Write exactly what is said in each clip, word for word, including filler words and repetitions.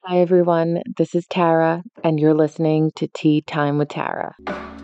Hi, everyone. This is Tara, and you're listening to Tea Time with Tara.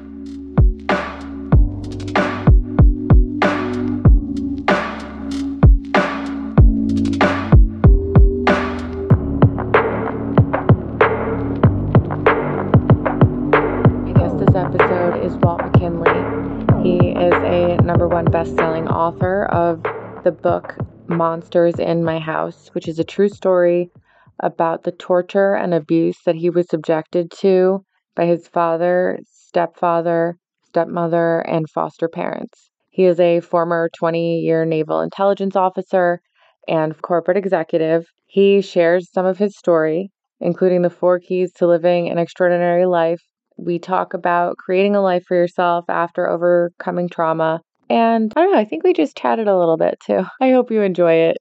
My guest this episode is Walt McKinley. He is a number one best-selling author of the book Monsters in My House, which is a true story about the torture and abuse that he was subjected to by his father, stepfather, stepmother, and foster parents. He is a former twenty-year naval intelligence officer and corporate executive. He shares some of his story, including the four keys to living an extraordinary life. We talk about creating a life for yourself after overcoming trauma. And I don't know, I think we just chatted a little bit too. I hope you enjoy it.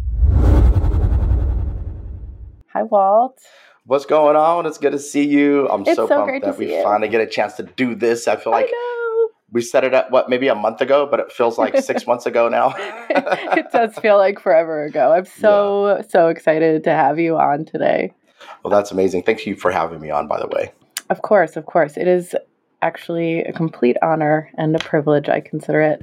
Hi, Walt. What's going on? It's good to see you. I'm It's so, so pumped great to that we see you. finally get a chance to do this. I feel like I know. we set it up, what, maybe a month ago, but it feels like six months ago now. It does feel like forever ago. I'm so, yeah. so excited to have you on today. Well, that's amazing. Thank you for having me on, by the way. Of course, of course. It is actually a complete honor and a privilege, I consider it.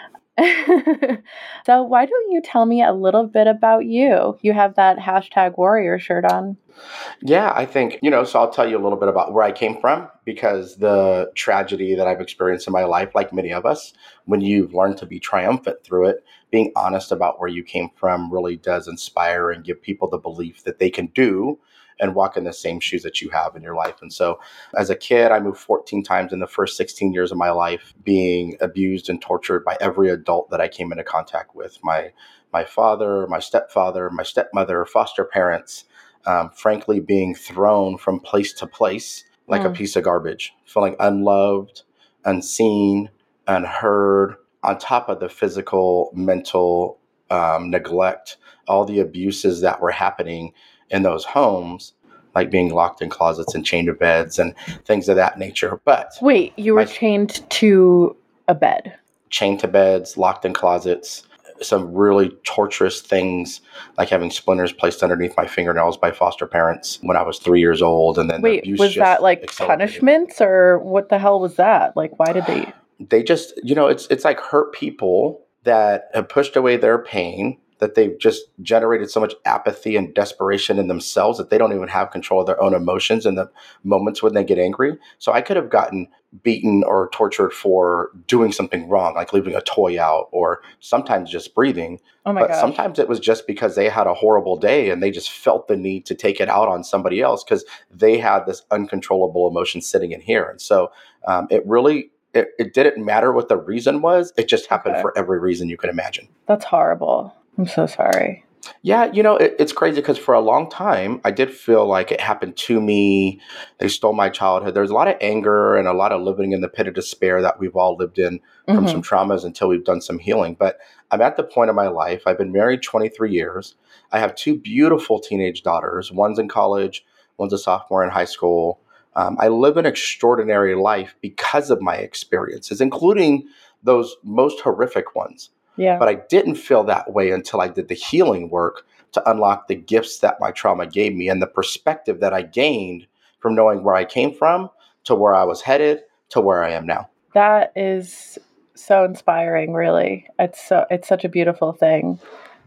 So why don't you tell me a little bit about you? You have that hashtag warrior shirt on. Yeah, I think, you know, so I'll tell you a little bit about where I came from, because the tragedy that I've experienced in my life, like many of us, when you've learned to be triumphant through it, being honest about where you came from really does inspire and give people the belief that they can do and walk in the same shoes that you have in your life. And so as a kid, I moved fourteen times in the first sixteen years of my life, being abused and tortured by every adult that I came into contact with. My my father, my stepfather, my stepmother, foster parents, um, frankly, being thrown from place to place like mm. a piece of garbage, feeling unloved, unseen, unheard, on top of the physical, mental um, neglect, all the abuses that were happening in those homes, like being locked in closets and chained to beds and things of that nature. But wait, you were my, chained to a bed? Chained to beds, locked in closets, some really torturous things, like having splinters placed underneath my fingernails by foster parents when I was three years old. And then wait, the abuse was that like punishments, or what the hell was that? Like, why did they? They just, you know, it's it's like hurt people that have pushed away their pain, that they've just generated so much apathy and desperation in themselves that they don't even have control of their own emotions in the moments when they get angry. So I could have gotten beaten or tortured for doing something wrong, like leaving a toy out, or sometimes just breathing. Oh my but gosh. Sometimes it was just because they had a horrible day and they just felt the need to take it out on somebody else because they had this uncontrollable emotion sitting in here. And so um, it really, it, it didn't matter what the reason was. It just happened Okay. for every reason you could imagine. That's horrible. I'm so sorry. Yeah, you know, it, it's crazy because for a long time, I did feel like it happened to me. They stole my childhood. There's a lot of anger and a lot of living in the pit of despair that we've all lived in from mm-hmm. some traumas until we've done some healing. But I'm at the point of my life. I've been married twenty-three years. I have two beautiful teenage daughters. One's in college. One's a sophomore in high school. Um, I live an extraordinary life because of my experiences, including those most horrific ones. Yeah. But I didn't feel that way until I did the healing work to unlock the gifts that my trauma gave me and the perspective that I gained from knowing where I came from to where I was headed to where I am now. That is so inspiring, really. It's so it's such a beautiful thing.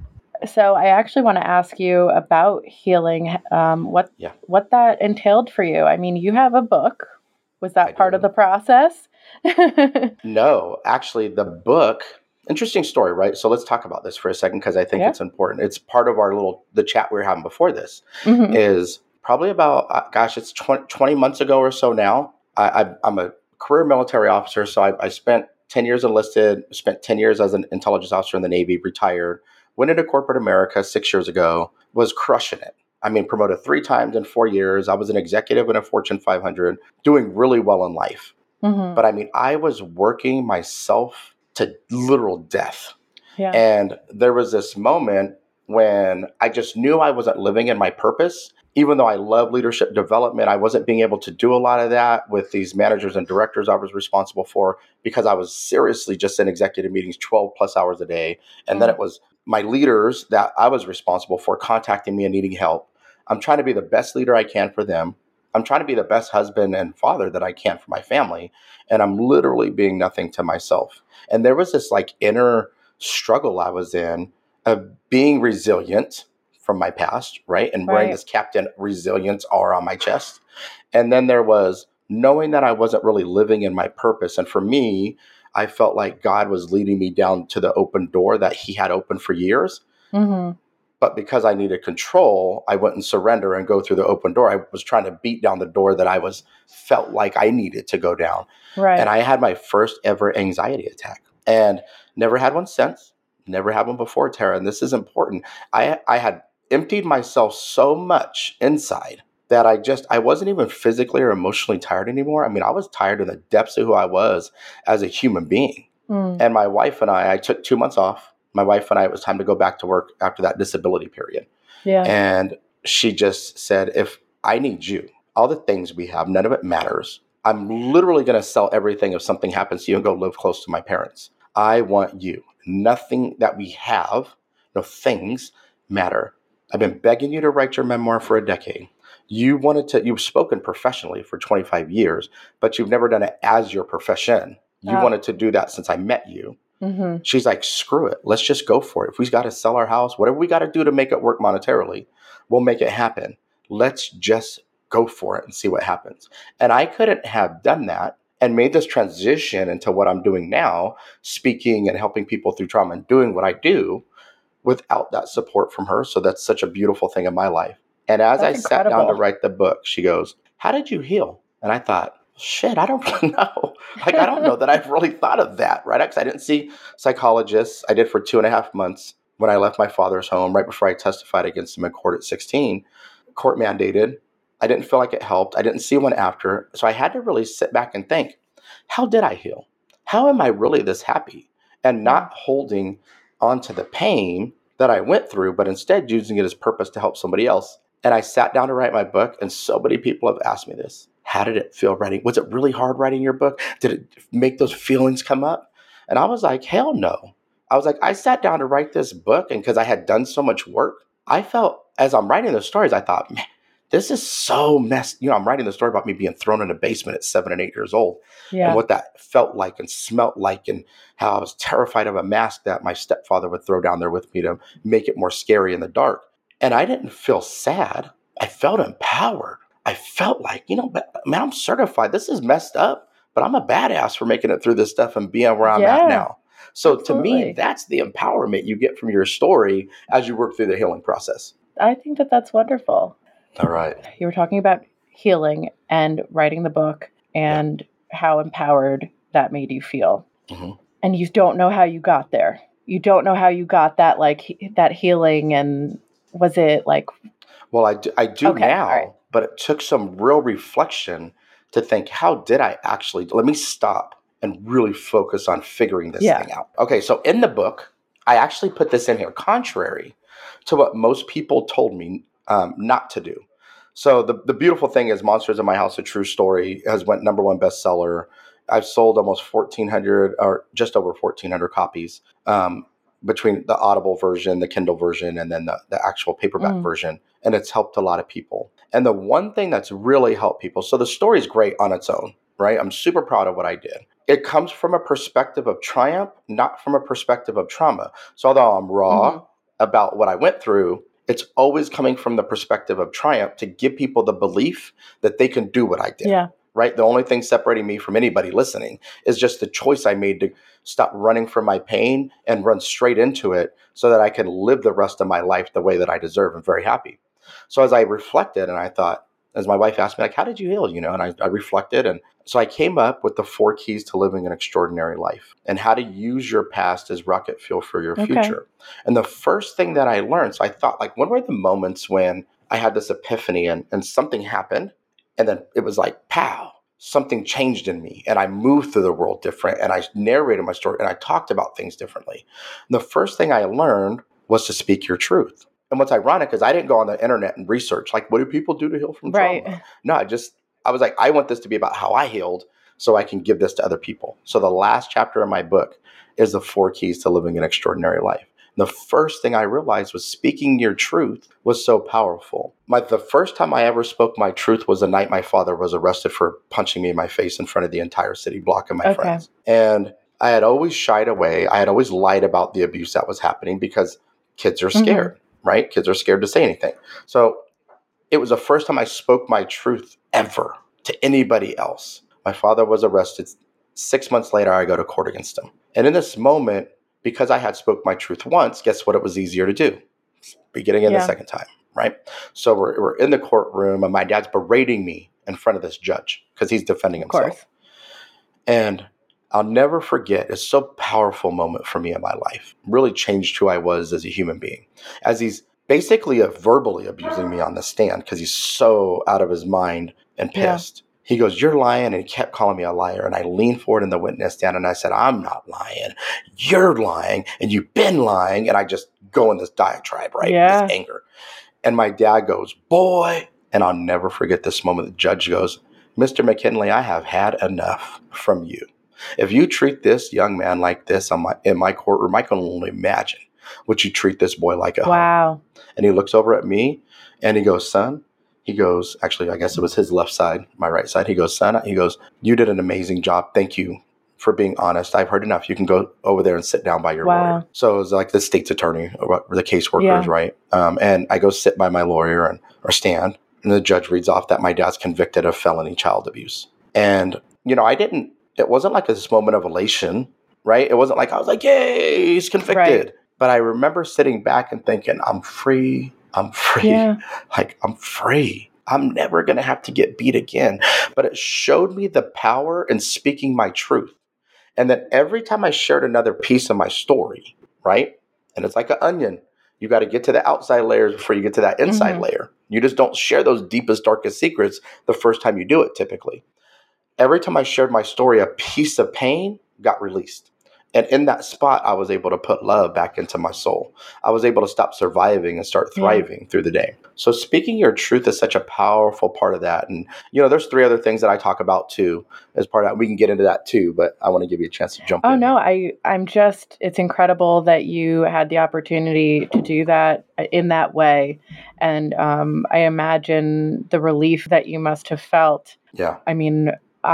So I actually want to ask you about healing, um, what yeah. what that entailed for you. I mean, you have a book. Was that I part do. of the process? No, actually, the book... Interesting story, right? So let's talk about this for a second because I think yeah. it's important. It's part of our little, the chat we were having before this mm-hmm. is probably about, uh, gosh, it's twenty, twenty months ago or so now. I, I, I'm a career military officer. So I, I spent ten years enlisted, spent ten years as an intelligence officer in the Navy, retired, went into corporate America six years ago, was crushing it. I mean, promoted three times in four years. I was an executive in a Fortune five hundred, doing really well in life. Mm-hmm. But I mean, I was working myself to literal death. Yeah. And there was this moment when I just knew I wasn't living in my purpose. Even though I love leadership development, I wasn't being able to do a lot of that with these managers and directors I was responsible for because I was seriously just in executive meetings twelve plus hours a day. And mm. then it was my leaders that I was responsible for contacting me and needing help. I'm trying to be the best leader I can for them. I'm trying to be the best husband and father that I can for my family. And I'm literally being nothing to myself. And there was this like inner struggle I was in of being resilient from my past, right? And wearing Right. this Captain Resilience R on my chest. And then there was knowing that I wasn't really living in my purpose. And for me, I felt like God was leading me down to the open door that he had open for years. Mm-hmm. But because I needed control, I wouldn't surrender and go through the open door. I was trying to beat down the door that I was felt like I needed to go down. Right. And I had my first ever anxiety attack and never had one since, never had one before, Tara. And this is important. I, I had emptied myself so much inside that I just, I wasn't even physically or emotionally tired anymore. I mean, I was tired in the depths of who I was as a human being. Mm. And my wife and I, I took two months off. My wife and I, it was time to go back to work after that disability period. Yeah. And she just said, if I need you, all the things we have, none of it matters. I'm literally going to sell everything if something happens to you and go live close to my parents. I want you. Nothing that we have, no things matter. I've been begging you to write your memoir for a decade. You wanted to, you've spoken professionally for twenty-five years, but you've never done it as your profession. You Oh. wanted to do that since I met you. Mm-hmm. She's like, screw it. Let's just go for it. If we've got to sell our house, whatever we got to do to make it work monetarily, we'll make it happen. Let's just go for it and see what happens. And I couldn't have done that and made this transition into what I'm doing now, speaking and helping people through trauma and doing what I do without that support from her. So that's such a beautiful thing in my life. And as That's I sat down to incredible. write the book, she goes, how did you heal? And I thought, shit, I don't really know. Like, I don't know that I've really thought of that, right? Because I didn't see psychologists. I did for two and a half months when I left my father's home right before I testified against him in court at sixteen, court mandated. I didn't feel like it helped. I didn't see one after. So I had to really sit back and think, how did I heal? How am I really this happy? And not holding onto the pain that I went through, but instead using it as purpose to help somebody else. And I sat down to write my book, and so many people have asked me this. How did it feel writing? Was it really hard writing your book? Did it make those feelings come up? And I was like, hell no. I was like, I sat down to write this book, and because I had done so much work, I felt, as I'm writing the stories, I thought, man, this is so messed. You know, I'm writing the story about me being thrown in a basement at seven and eight years old, Yeah. and what that felt like and smelt like, and how I was terrified of a mask that my stepfather would throw down there with me to make it more scary in the dark. And I didn't feel sad. I felt empowered. I felt like, you know, man, I'm certified. This is messed up, but I'm a badass for making it through this stuff and being where I'm Yeah, at now. So to absolutely. me, that's the empowerment you get from your story as you work through the healing process. I think that that's wonderful. All right. You were talking about healing and writing the book and how empowered that made you feel. Mm-hmm. And you don't know how you got there. You don't know how you got that, like he- that healing. And was it like, Well, I do, I do Okay, now, all right. but it took some real reflection to think, how did I actually, let me stop and really focus on figuring this Yeah. thing out. Okay, so in the book, I actually put this in here, contrary to what most people told me um, not to do. So the, the beautiful thing is Monsters in My House, A True Story, has went number one bestseller. I've sold almost fourteen hundred or just over fourteen hundred copies um, between the Audible version, the Kindle version, and then the, the actual paperback Mm. version. And it's helped a lot of people. And the one thing that's really helped people, so the story is great on its own, right? I'm super proud of what I did. It comes from a perspective of triumph, not from a perspective of trauma. So although I'm raw Mhm. about what I went through, it's always coming from the perspective of triumph to give people the belief that they can do what I did. Yeah. Right? The only thing separating me from anybody listening is just the choice I made to stop running from my pain and run straight into it so that I can live the rest of my life the way that I deserve and very happy. So as I reflected and I thought, as my wife asked me, like, how did you heal? You know, and I, I reflected. And so I came up with the four keys to living an extraordinary life and how to use your past as rocket fuel for your Okay. future. And the first thing that I learned, so I thought, like, when were the moments when I had this epiphany and, and something happened? And then it was like, pow, something changed in me. And I moved through the world different. And I narrated my story and I talked about things differently. And the first thing I learned was to speak your truth. And what's ironic is I didn't go on the internet and research, like, what do people do to heal from trauma? Right. No, I just, I was like, I want this to be about how I healed so I can give this to other people. So the last chapter of my book is the four keys to living an extraordinary life. The first thing I realized was speaking your truth was so powerful. My, the first time I ever spoke my truth was the night my father was arrested for punching me in my face in front of the entire city block of my Okay. friends. And I had always shied away. I had always lied about the abuse that was happening because kids are scared, mm-hmm. right? Kids are scared to say anything. So it was the first time I spoke my truth ever to anybody else. My father was arrested. Six months later, I go to court against him. And in this moment, because I had spoke my truth once, guess what it was easier to do? Beginning in yeah. the second time, right? So we're, we're in the courtroom and my dad's berating me in front of this judge because he's defending himself. Of course. And I'll never forget, it's so powerful moment for me in my life. Really changed who I was as a human being. As he's basically uh, verbally abusing me on the stand because he's so out of his mind and pissed. Yeah. He goes, "You're lying," and he kept calling me a liar. And I leaned forward in the witness stand and I said, "I'm not lying. You're lying, and you've been lying." And I just go in this diatribe, right? Yeah. This anger. And my dad goes, "Boy," and I'll never forget this moment. The judge goes, "Mister McKinley, I have had enough from you. If you treat this young man like this on my, in my courtroom, I can only imagine what you treat this boy like at wow. home." And he looks over at me and he goes, "Son," he goes, actually, I guess it was his left side, my right side. He goes, "Son," he goes, "you did an amazing job. Thank you for being honest. I've heard enough. You can go over there and sit down by your wow. lawyer." So it was like the state's attorney or the caseworkers, yeah. right? Um, and I go sit by my lawyer and or stand, and the judge reads off that my dad's convicted of felony child abuse. And, you know, I didn't, it wasn't like this moment of elation, right? It wasn't like I was like, "Yay, he's convicted." Right. But I remember sitting back and thinking, I'm free. I'm free. Yeah. Like, I'm free. I'm never going to have to get beat again. But it showed me the power in speaking my truth. And then every time I shared another piece of my story, right? And it's like an onion. You got to get to the outside layers before you get to that inside mm-hmm. layer. You just don't share those deepest, darkest secrets the first time you do it, typically. Every time I shared my story, a piece of pain got released. And in that spot, I was able to put love back into my soul. I was able to stop surviving and start thriving yeah. through the day. So speaking your truth is such a powerful part of that. And, you know, there's three other things that I talk about, too, as part of that. We can get into that, too, but I want to give you a chance to jump oh, in. Oh, no, I, I'm just, it's incredible that you had the opportunity to do that in that way. And um, I imagine the relief that you must have felt. Yeah. I mean,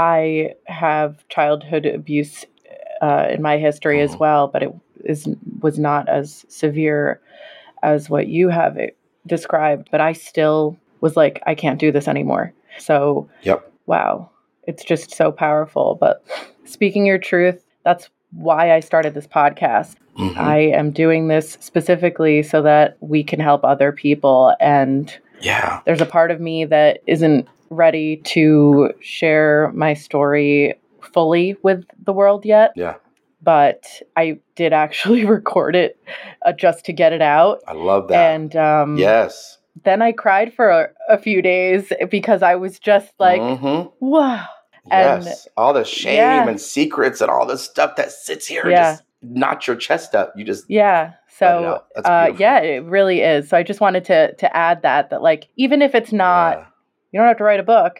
I have childhood abuse Uh, in my history mm-hmm. as well, but it is was not as severe as what you have it described. But I still was like, I can't do this anymore. So, yep. wow, it's just so powerful. But speaking your truth, that's why I started this podcast. Mm-hmm. I am doing this specifically so that we can help other people. And yeah, there's a part of me that isn't ready to share my story fully with the world yet. Yeah. But I did actually record it uh, just to get it out. I love that. And um, yes. Then I cried for a, a few days because I was just like, mm-hmm. wow. Yes. And, all the shame yeah. and secrets and all the stuff that sits here yeah. and just knocks your chest up. You just yeah. So uh, yeah, it really is. So I just wanted to to add that that like even if it's not. Yeah. You don't have to write a book.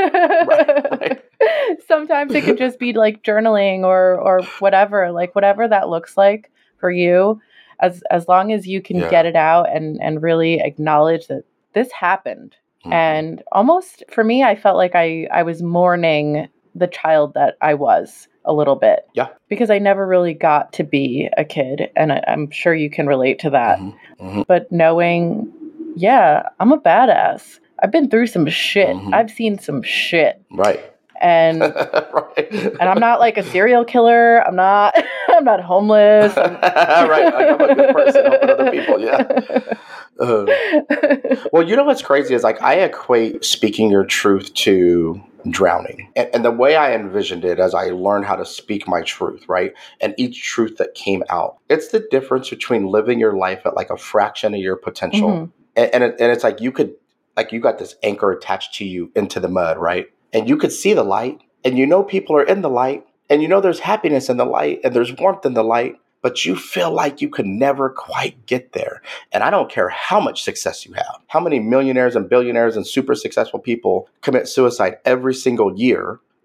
right, right. Sometimes it could just be like journaling or or whatever, like whatever that looks like for you, as as long as you can yeah. get it out and, and really acknowledge that this happened. Mm-hmm. And almost for me, I felt like I, I was mourning the child that I was a little bit. Yeah. Because I never really got to be a kid. And I, I'm sure you can relate to that. Mm-hmm. Mm-hmm. But knowing, yeah, I'm a badass. I've been through some shit. Mm-hmm. I've seen some shit. Right. And right. and I'm not like a serial killer. I'm not I'm not homeless. I'm right. Like, I'm a good person helping other people. Yeah. Uh, well, you know what's crazy is like I equate speaking your truth to drowning. And, and the way I envisioned it as I learned how to speak my truth, right? And each truth that came out, it's the difference between living your life at like a fraction of your potential. Mm-hmm. And, and, it, and it's like you could Like you got this anchor attached to you into the mud, right? And you could see the light and you know people are in the light and you know there's happiness in the light and there's warmth in the light, but you feel like you could never quite get there. And I don't care how much success you have, how many millionaires and billionaires and super successful people commit suicide every single year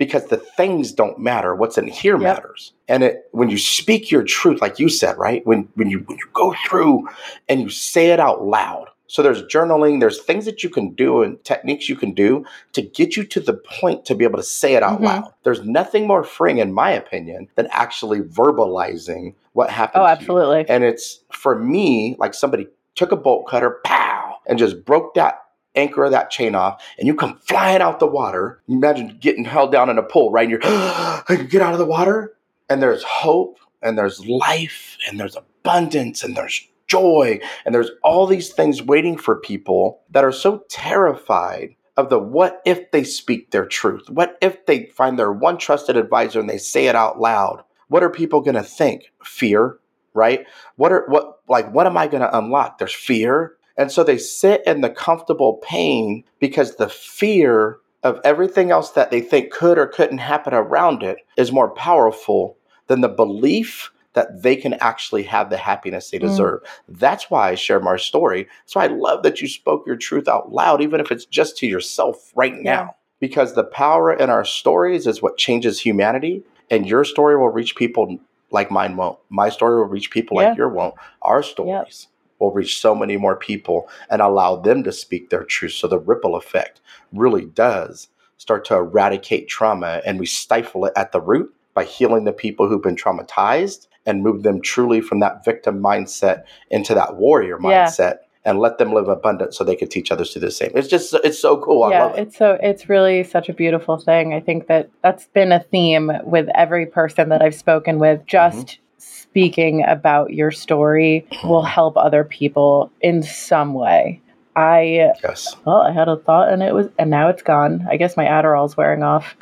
because the things don't matter. What's in here Yep. matters. And it, when you speak your truth, like you said, right? When, when you, when you go through and you say it out loud. So there's journaling, there's things that you can do and techniques you can do to get you to the point to be able to say it out Mhm. loud. There's nothing more freeing, in my opinion, than actually verbalizing what happened Oh, to absolutely. you. And it's, for me, like somebody took a bolt cutter, pow, and just broke that anchor of that chain off, and you come flying out the water. You imagine getting held down in a pool, right? And you're, and you get out of the water, and there's hope, and there's life, and there's abundance, and there's joy, and there's all these things waiting for people that are so terrified of the what if they speak their truth? What if they find their one trusted advisor and they say it out loud? What are people going to think? Fear, right? What are what like what am I going to unlock? There's fear. And so they sit in the comfortable pain because the fear of everything else that they think could or couldn't happen around it is more powerful than the belief that they can actually have the happiness they deserve. Mm. That's why I share my story. So I love that you spoke your truth out loud, even if it's just to yourself right now, yeah. Because the power in our stories is what changes humanity, and your story will reach people like mine won't. My story will reach people yeah. like your won't. Our stories yeah. will reach so many more people and allow them to speak their truth. So the ripple effect really does start to eradicate trauma, and we stifle it at the root by healing the people who've been traumatized and move them truly from that victim mindset into that warrior yeah. mindset, and let them live abundant so they can teach others to do the same. It's just, it's so cool. Yeah, I love it. It's so, it's really such a beautiful thing. I think that that's been a theme with every person that I've spoken with. Just mm-hmm. speaking about your story will help other people in some way. I, yes. well, I had a thought and it was, and now it's gone. I guess my Adderall's wearing off.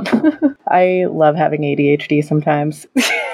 I love having A D H D sometimes.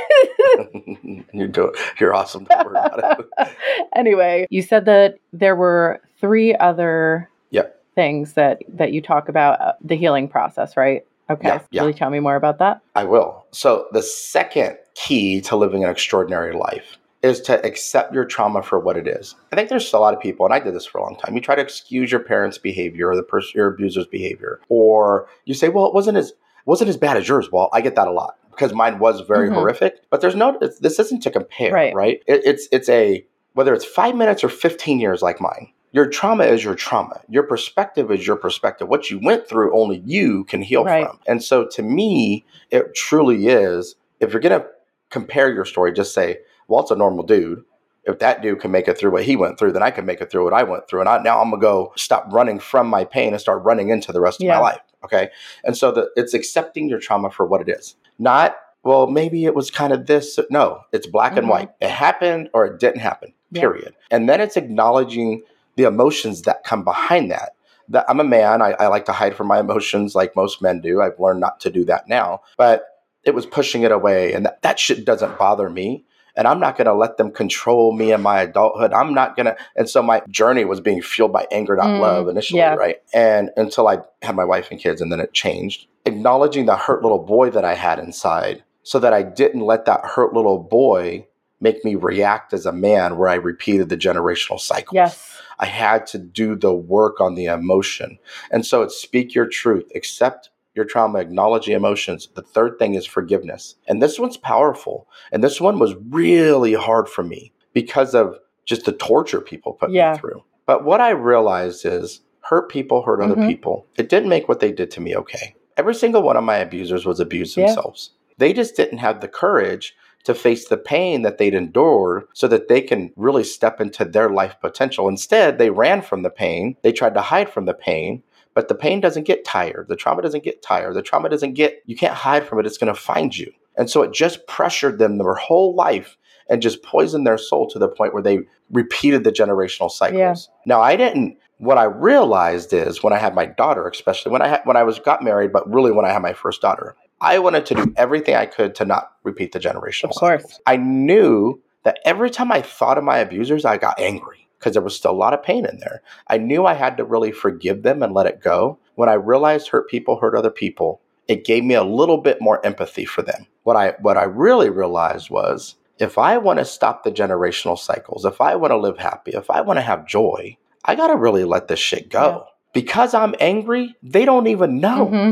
You're doing, you're awesome. Don't worry about it. Anyway, you said that there were three other yep. things that, that you talk about uh, the healing process, right? Okay. Yeah, yeah. Will you tell me more about that? I will. So the second key to living an extraordinary life is to accept your trauma for what it is. I think there's a lot of people, and I did this for a long time. You try to excuse your parents' behavior or the person, your abuser's behavior, or you say, well, it wasn't as, wasn't as bad as yours. Well, I get that a lot because mine was very mm-hmm. horrific, but there's no, it's, this isn't to compare, right? right? It, it's, it's a, whether it's five minutes or fifteen years like mine, your trauma is your trauma. Your perspective is your perspective. What you went through, only you can heal right. from. And so to me, it truly is, if you're going to compare your story, just say, well, it's a normal dude. If that dude can make it through what he went through, then I can make it through what I went through. And I, now I'm going to go stop running from my pain and start running into the rest of yeah. my life. Okay. And so the, it's accepting your trauma for what it is. Not, well, maybe it was kind of this. No, it's black mm-hmm. and white. It happened or it didn't happen, period. Yeah. And then it's acknowledging the emotions that come behind that. That I'm a man. I, I like to hide from my emotions like most men do. I've learned not to do that now. But it was pushing it away. And that, that shit doesn't bother me. And I'm not going to let them control me in my adulthood. I'm not going to. And so my journey was being fueled by anger, not mm, love initially, yeah. right? And until I had my wife and kids, and then it changed. Acknowledging the hurt little boy that I had inside so that I didn't let that hurt little boy make me react as a man where I repeated the generational cycles. Yes. I had to do the work on the emotion. And so it's speak your truth, accept your trauma, acknowledge the emotions. The third thing is forgiveness. And this one's powerful. And this one was really hard for me because of just the torture people put yeah. me through. But what I realized is hurt people hurt mm-hmm. other people. It didn't make what they did to me okay. Every single one of my abusers was abused yeah. themselves. They just didn't have the courage to face the pain that they'd endured so that they can really step into their life potential. Instead, they ran from the pain. They tried to hide from the pain. But the pain doesn't get tired. The trauma doesn't get tired. The trauma doesn't get, you can't hide from it. It's going to find you. And so it just pressured them their whole life and just poisoned their soul to the point where they repeated the generational cycles. Yeah. Now, I didn't, what I realized is when I had my daughter, especially when I had, when I was got married, but really when I had my first daughter, I wanted to do everything I could to not repeat the generational of course. cycles. I knew that every time I thought of my abusers, I got angry. Because there was still a lot of pain in there. I knew I had to really forgive them and let it go. When I realized hurt people hurt other people, it gave me a little bit more empathy for them. What I what I really realized was, if I want to stop the generational cycles, if I want to live happy, if I want to have joy, I got to really let this shit go. Yeah. Because I'm angry, they don't even know. Mm-hmm.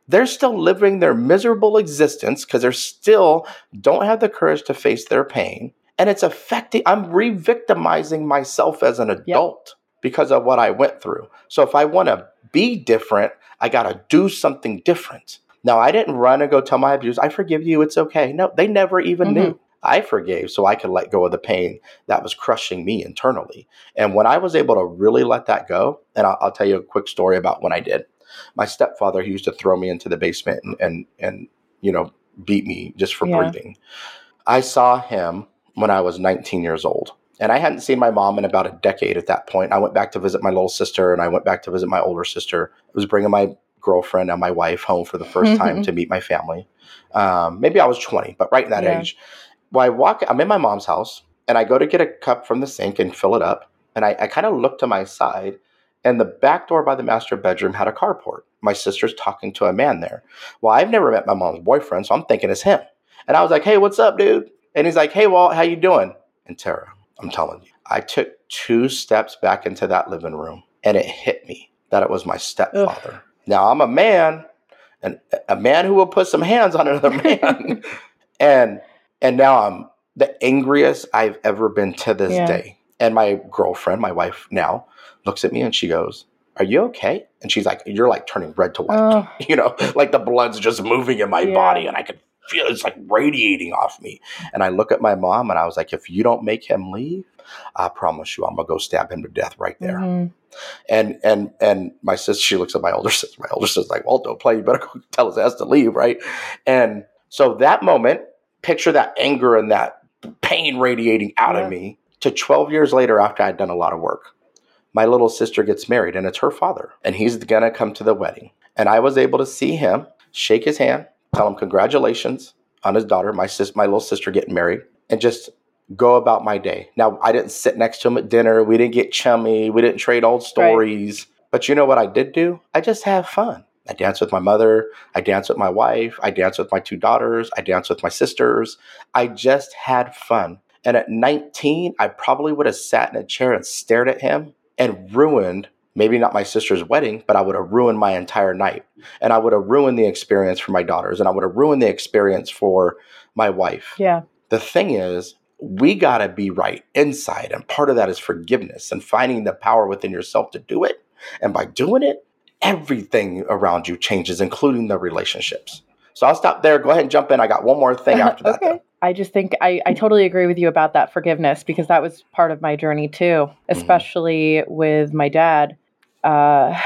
They're still living their miserable existence because they're still don't have the courage to face their pain. And it's affecting, I'm re-victimizing myself as an adult yep. because of what I went through. So if I want to be different, I got to do something different. Now, I didn't run and go tell my abusers, I forgive you, it's okay. No, they never even mm-hmm. knew. I forgave so I could let go of the pain that was crushing me internally. And when I was able to really let that go, and I'll, I'll tell you a quick story about when I did. My stepfather, he used to throw me into the basement and, and, and you know, beat me just for yeah. breathing. I saw him when I was nineteen years old. And I hadn't seen my mom in about a decade at that point. I went back to visit my little sister, and I went back to visit my older sister. I was bringing my girlfriend and my wife home for the first time to meet my family. Um, maybe I was twenty, but right in that yeah. age. Well, I walk, I'm in my mom's house, and I go to get a cup from the sink and fill it up. And I, I kind of look to my side, and the back door by the master bedroom had a carport. My sister's talking to a man there. Well, I've never met my mom's boyfriend, so I'm thinking it's him. And I was like, hey, what's up, dude? And he's like, hey, Walt, how you doing? And Tara, I'm telling you, I took two steps back into that living room, and it hit me that it was my stepfather. Ugh. Now, I'm a man, and a man who will put some hands on another man. and and now I'm the angriest I've ever been to this yeah. day. And my girlfriend, my wife now, looks at me and she goes, are you okay? And she's like, you're like turning red to white. Oh. You know, like the blood's just moving in my yeah. body, and I could feel it's like radiating off me. And I look at my mom, and I was like, if you don't make him leave, I promise you I'm gonna go stab him to death right there. Mm-hmm. And and and my sister, she looks at my older sister. My older sister's like, well, don't play. You better go tell his ass to leave, right? And so that moment, picture that anger and that pain radiating out yeah. of me to twelve years later after I'd done a lot of work. My little sister gets married, and it's her father, and he's going to come to the wedding. And I was able to see him, shake his hand, tell him congratulations on his daughter, my sis, my little sister getting married, and just go about my day. Now, I didn't sit next to him at dinner. We didn't get chummy. We didn't trade old stories. Right. But you know what I did do? I just have fun. I danced with my mother. I danced with my wife. I danced with my two daughters. I danced with my sisters. I just had fun. And at nineteen, I probably would have sat in a chair and stared at him and ruined, maybe not my sister's wedding, but I would have ruined my entire night. And I would have ruined the experience for my daughters. And I would have ruined the experience for my wife. Yeah. The thing is, we got to be right inside. And part of that is forgiveness and finding the power within yourself to do it. And by doing it, everything around you changes, including the relationships. So I'll stop there. Go ahead and jump in. I got one more thing after that. Okay. Though. I just think I, I totally agree with you about that forgiveness, because that was part of my journey too, especially mm-hmm. with my dad. Uh,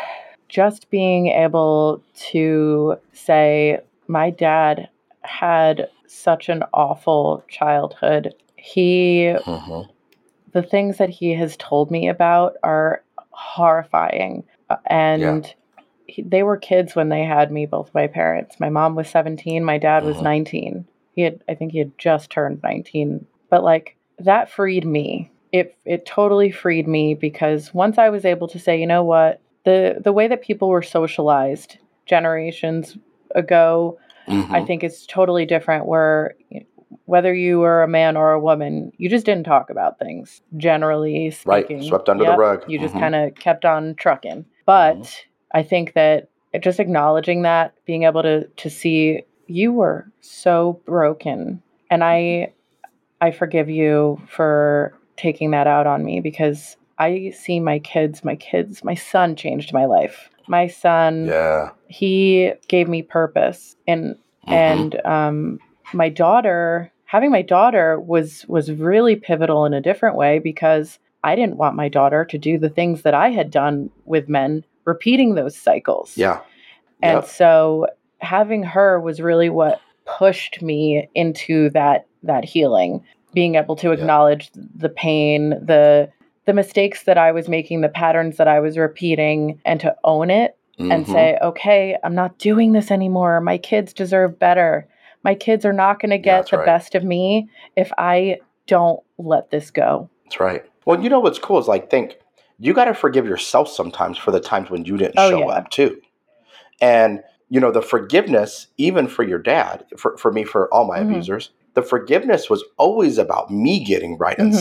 just being able to say, my dad had such an awful childhood. He, mm-hmm. the things that he has told me about are horrifying. And yeah. he, they were kids when they had me, both my parents. My mom was seventeen. My dad was mm-hmm. nineteen. He had, I think he had just turned nineteen. But like, that freed me. It it totally freed me, because once I was able to say, you know what, the, the way that people were socialized generations ago, mm-hmm. I think is totally different, where whether you were a man or a woman, you just didn't talk about things, generally speaking. Right, swept under yep. the rug. You just mm-hmm. kind of kept on trucking. But mm-hmm. I think that just acknowledging that, being able to to see, you were so broken, and I I forgive you for taking that out on me, because I see my kids, my kids, my son changed my life. My son, yeah. he gave me purpose. And mm-hmm. and um, my daughter, having my daughter was was really pivotal in a different way, because I didn't want my daughter to do the things that I had done with men, repeating those cycles. Yeah. And yep. so having her was really what pushed me into that that healing, being able to acknowledge yeah. the pain, the the mistakes that I was making, the patterns that I was repeating, and to own it mm-hmm. and say, okay, I'm not doing this anymore. My kids deserve better. My kids are not going to get That's the right. best of me if I don't let this go. That's right. Well, you know what's cool is, like, think, you got to forgive yourself sometimes for the times when you didn't oh, show yeah. up too. And, you know, the forgiveness, even for your dad, for, for me, for all my mm-hmm. abusers, the forgiveness was always about me getting right mm-hmm. inside.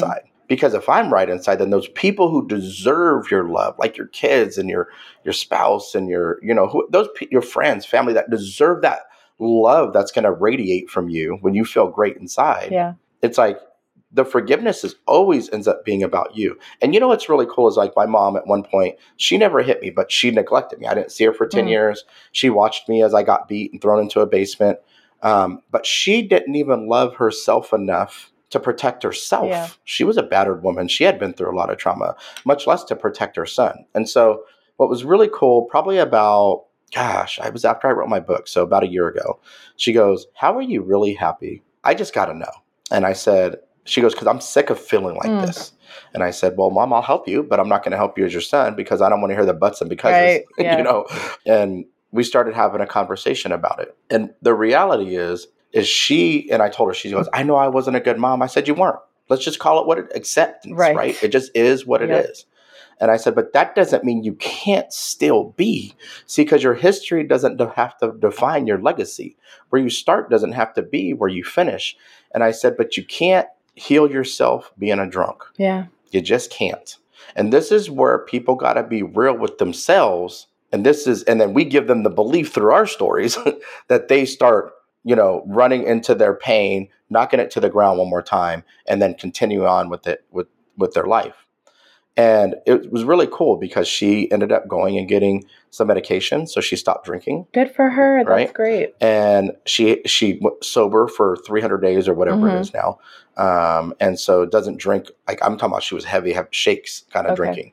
Because if I'm right inside, then those people who deserve your love, like your kids and your your spouse and your, you know, who, those pe- your friends, family that deserve that love that's going to radiate from you when you feel great inside. Yeah. It's like the forgiveness is always ends up being about you. And you know what's really cool is like my mom at one point, she never hit me, but she neglected me. I didn't see her for ten Mm. years. She watched me as I got beat and thrown into a basement. Um, but she didn't even love herself enough to protect herself. Yeah. She was a battered woman. She had been through a lot of trauma, much less to protect her son. And so what was really cool, probably about, gosh, I was after I wrote my book, so about a year ago, she goes, "How are you really happy? I just got to know." And I said, she goes, "Because I'm sick of feeling like Mm. this." And I said, "Well, Mom, I'll help you, but I'm not going to help you as your son because I don't want to hear the buts and becauses, Right. Yeah. you know?" And we started having a conversation about it. And the reality is, is she, and I told her, she goes, "I know I wasn't a good mom." I said, "You weren't. Let's just call it what it, acceptance, Right. right? It just is what it Yep. is." And I said, "But that doesn't mean you can't still be. See, because your history doesn't de- have to define your legacy. Where you start doesn't have to be where you finish." And I said, "But you can't heal yourself being a drunk. Yeah. You just can't." And this is where people got to be real with themselves. And this is, and then we give them the belief through our stories that they start, you know, running into their pain, knocking it to the ground one more time, and then continue on with it, with, with their life. And it was really cool because she ended up going and getting some medication. So she stopped drinking. Good for her. That's Right. great. And she she went sober for three hundred days or whatever Mhm. it is now. Um, and so doesn't drink. Like I'm talking about, she was heavy, have shakes kind of Okay. drinking.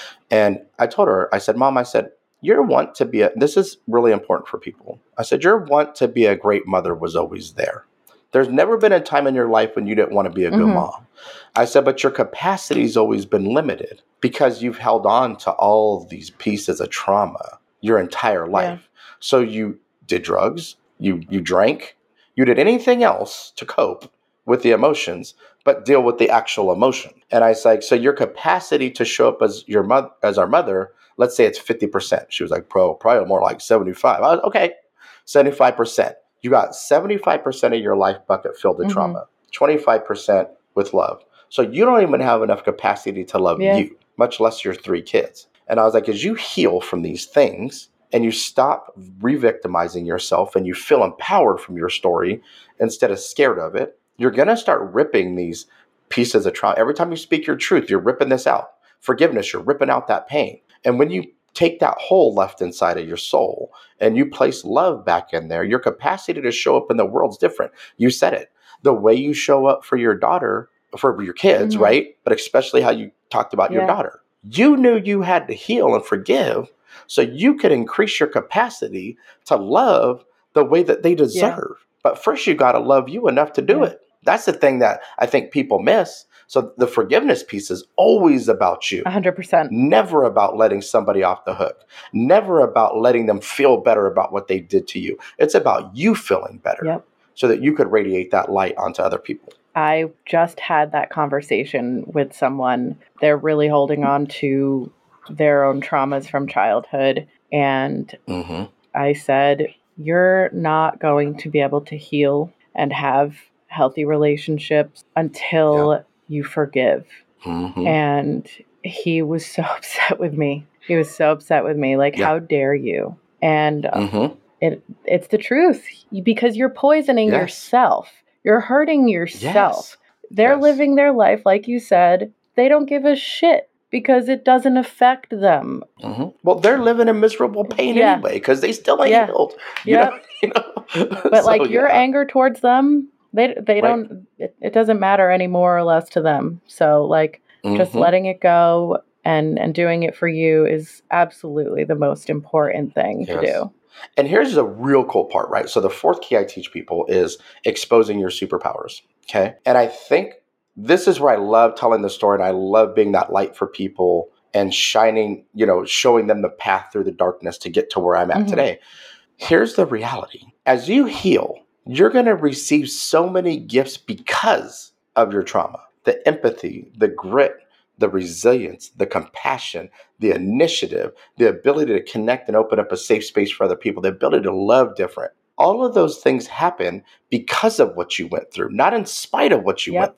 And I told her, I said, "Mom," I said, "your want to be a," this is really important for people. I said, "Your want to be a great mother was always there. There's never been a time in your life when you didn't want to be a good Mhm. mom." I said, "But your capacity's always been limited because you've held on to all of these pieces of trauma your entire life. So you did drugs, you you drank, you did anything else to cope with the emotions, but deal with the actual emotion." And I said, "So your capacity to show up as your mother, as our mother, let's say it's fifty percent." She was like, "Pro, probably more like seventy-five." I was okay, seventy-five percent. You got seventy-five percent of your life bucket filled with Mhm. trauma, twenty-five percent with love. So you don't even have enough capacity to love Yeah. you, much less your three kids." And I was like, as you heal from these things and you stop re-victimizing yourself and you feel empowered from your story instead of scared of it, you're going to start ripping these pieces of trauma. Every time you speak your truth, you're ripping this out. Forgiveness, you're ripping out that pain. And when you take that hole left inside of your soul and you place love back in there, your capacity to show up in the world's different. You said it. The way you show up for your daughter, for your kids, Mhm. right? But especially how you talked about your Yeah. daughter. You knew you had to heal and forgive so you could increase your capacity to love the way that they deserve. But first, you got to love you enough to do Yeah. it. That's the thing that I think people miss. So the forgiveness piece is always about you. A hundred percent. Never about letting somebody off the hook. Never about letting them feel better about what they did to you. It's about you feeling better Yep. so that you could radiate that light onto other people. I just had that conversation with someone. They're really holding on to their own traumas from childhood. And Mm-hmm. I said, "You're not going to be able to heal and have healthy relationships until you forgive." Mm-hmm. And he was so upset with me. He was so upset with me. Like, Yeah. how dare you? And uh, Mm-hmm. it it's the truth, because you're poisoning Yes. yourself. You're hurting yourself. Yes. They're Yes. living their life, like you said. They don't give a shit because it doesn't affect them. Mm-hmm. Well, they're living in miserable pain Yeah. anyway because they still ain't Yeah. healed. You Yep. know? You know? But So, like your yeah. anger towards them, they they Right. don't. It, it doesn't matter any more or less to them. So like just Mhm. letting it go and and doing it for you is absolutely the most important thing to Yes. do. And here's the real cool part, right? So the fourth key I teach people is exposing your superpowers. Okay. And I think this is where I love telling the story and I love being that light for people and shining, you know, showing them the path through the darkness to get to where I'm at Mhm. today. Here's the reality. As you heal, you're going to receive so many gifts because of your trauma. The empathy, the grit, the resilience, the compassion, the initiative, the ability to connect and open up a safe space for other people, the ability to love different. All of those things happen because of what you went through, not in spite of what you Yep. went through.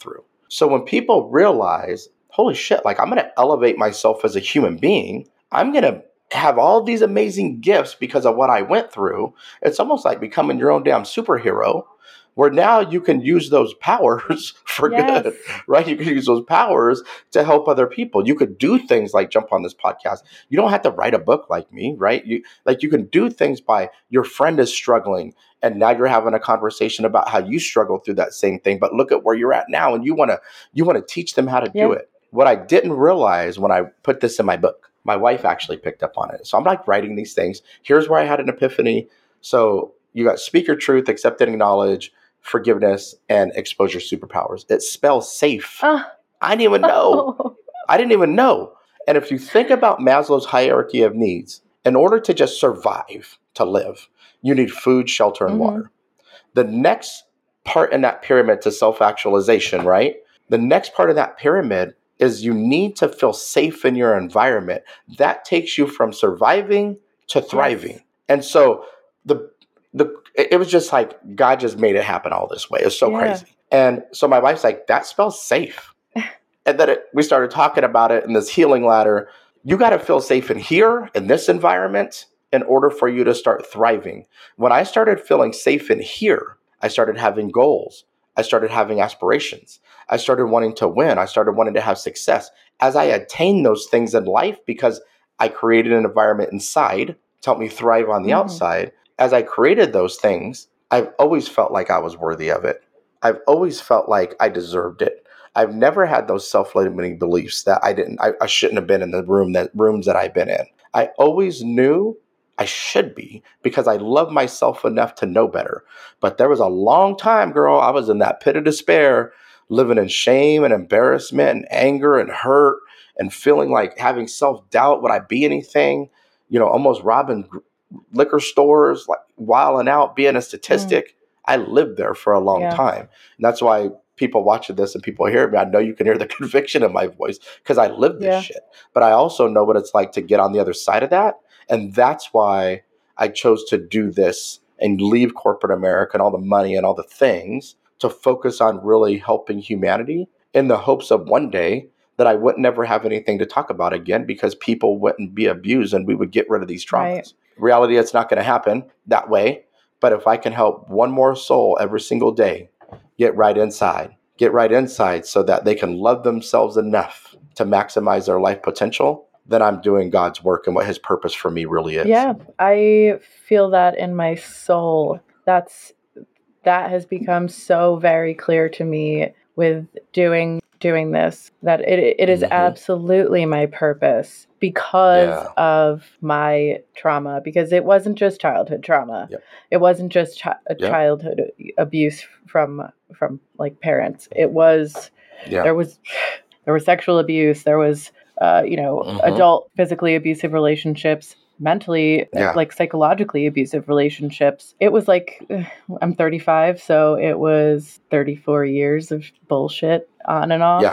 So when people realize, holy shit, like I'm going to elevate myself as a human being, I'm going to have all these amazing gifts because of what I went through. It's almost like becoming your own damn superhero, where now you can use those powers for Yes. good, right? You can use those powers to help other people. You could do things like jump on this podcast. You don't have to write a book like me, right? You like you can do things by your friend is struggling and now you're having a conversation about how you struggled through that same thing, but look at where you're at now and you want to you want to teach them how to Yeah. do it. What I didn't realize when I put this in my book, my wife actually picked up on it. So I'm like writing these things. Here's where I had an epiphany. So you got speak your truth, accept and acknowledge, forgiveness, and expose your superpowers. It spells safe. Uh, I didn't even know. oh. I didn't even know. And if you think about Maslow's hierarchy of needs, in order to just survive, to live, you need food, shelter, and Mhm. water. The next part in that pyramid to self-actualization, right? The next part of that pyramid is you need to feel safe in your environment. That takes you from surviving to thriving. Yes. And so the the it was just like God just made it happen all this way. It's so Yeah. crazy. And so my wife's like, that spells safe. And then it, we started talking about it in this healing ladder. You got to feel safe in here, in this environment, in order for you to start thriving. When I started feeling safe in here, I started having goals. I started having aspirations. I started wanting to win. I started wanting to have success. As I attained those things in life, because I created an environment inside to help me thrive on the Mhm. outside, as I created those things, I've always felt like I was worthy of it. I've always felt like I deserved it. I've never had those self-limiting beliefs that I didn't, I, I shouldn't have been in the room that rooms that I've been in. I always knew I should be because I love myself enough to know better. But there was a long time, girl, I was in that pit of despair, living in shame and embarrassment and anger and hurt and feeling like having self-doubt. Would I be anything? You know, almost robbing gr- liquor stores, like wilding out, being a statistic. I lived there for a long Yeah. time. And that's why people watching this and people hear me, I know you can hear the conviction in my voice because I lived this Yeah. shit. But I also know what it's like to get on the other side of that. And that's why I chose to do this and leave corporate America and all the money and all the things to focus on really helping humanity in the hopes of one day that I would never have anything to talk about again because people wouldn't be abused and we would get rid of these traumas. Right. Reality, it's not going to happen that way. But if I can help one more soul every single day get right inside, get right inside so that they can love themselves enough to maximize their life potential, then I'm doing God's work and what his purpose for me really is. Yeah, I feel that in my soul. That's that has become so very clear to me with doing doing this, that it it is Mhm. absolutely my purpose because Yeah. of my trauma, because it wasn't just childhood trauma. Yep. It wasn't just chi- a Yep. childhood abuse from from like parents. It was Yeah. there was there was sexual abuse, there was uh, you know, Mhm. adult physically abusive relationships, mentally, Yeah. like psychologically abusive relationships. It was like, I'm thirty-five, so it was thirty-four years of bullshit on and off. Yeah.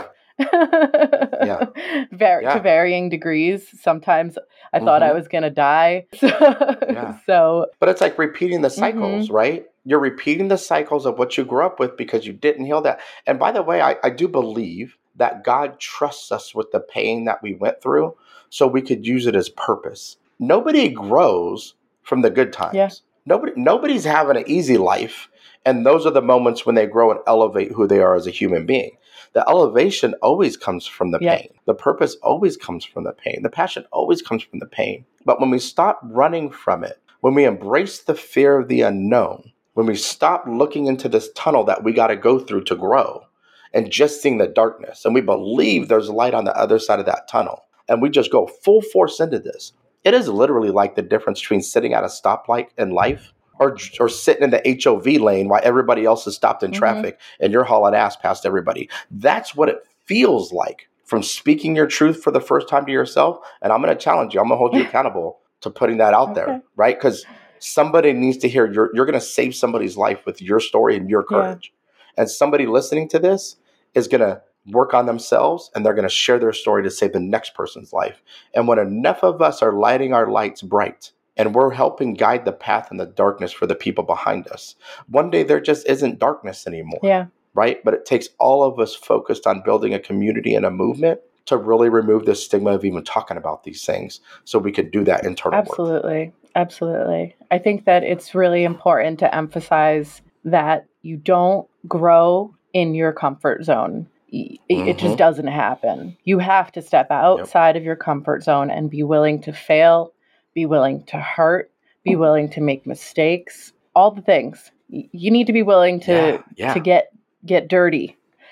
yeah. Var- Yeah. To varying degrees. Sometimes I thought I Mhm. was going to die. Yeah. So, But it's like repeating the cycles, right? You're repeating the cycles of what you grew up with because you didn't heal that. And by the way, I, I do believe that God trusts us with the pain that we went through so we could use it as purpose. Nobody grows from the good times. Yeah. Nobody, nobody's having an easy life. And those are the moments when they grow and elevate who they are as a human being. The elevation always comes from the Yeah. pain. The purpose always comes from the pain. The passion always comes from the pain. But when we stop running from it, when we embrace the fear of the unknown, when we stop looking into this tunnel that we got to go through to grow and just seeing the darkness, and we believe there's light on the other side of that tunnel, and we just go full force into this, it is literally like the difference between sitting at a stoplight in life or, or sitting in the H O V lane while everybody else is stopped in Mhm. traffic and you're hauling ass past everybody. That's what it feels like from speaking your truth for the first time to yourself. And I'm going to challenge you. I'm going to hold you accountable to putting that out Okay. there, right? Because somebody needs to hear your, you're going to save somebody's life with your story and your Yeah. courage. And somebody listening to this is going to work on themselves and they're going to share their story to save the next person's life. And when enough of us are lighting our lights bright and we're helping guide the path in the darkness for the people behind us, one day there just isn't darkness anymore. Yeah. right? But it takes all of us focused on building a community and a movement to really remove the stigma of even talking about these things so we could do that internal work. Absolutely. Absolutely. I think that it's really important to emphasize that you don't grow in your comfort zone. It mm-hmm. just doesn't happen. You have to step outside yep. of your comfort zone and be willing to fail, be willing to hurt, be willing to make mistakes, all the things. You need to be willing to yeah, yeah. to get get dirty.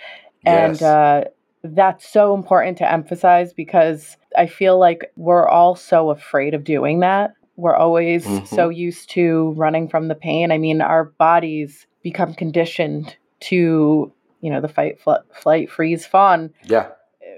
Yes. And uh, that's so important to emphasize because I feel like we're all so afraid of doing that. We're always mm-hmm. so used to running from the pain. I mean, our bodies become conditioned to, you know, the fight, fl- flight, freeze, fawn. Yeah.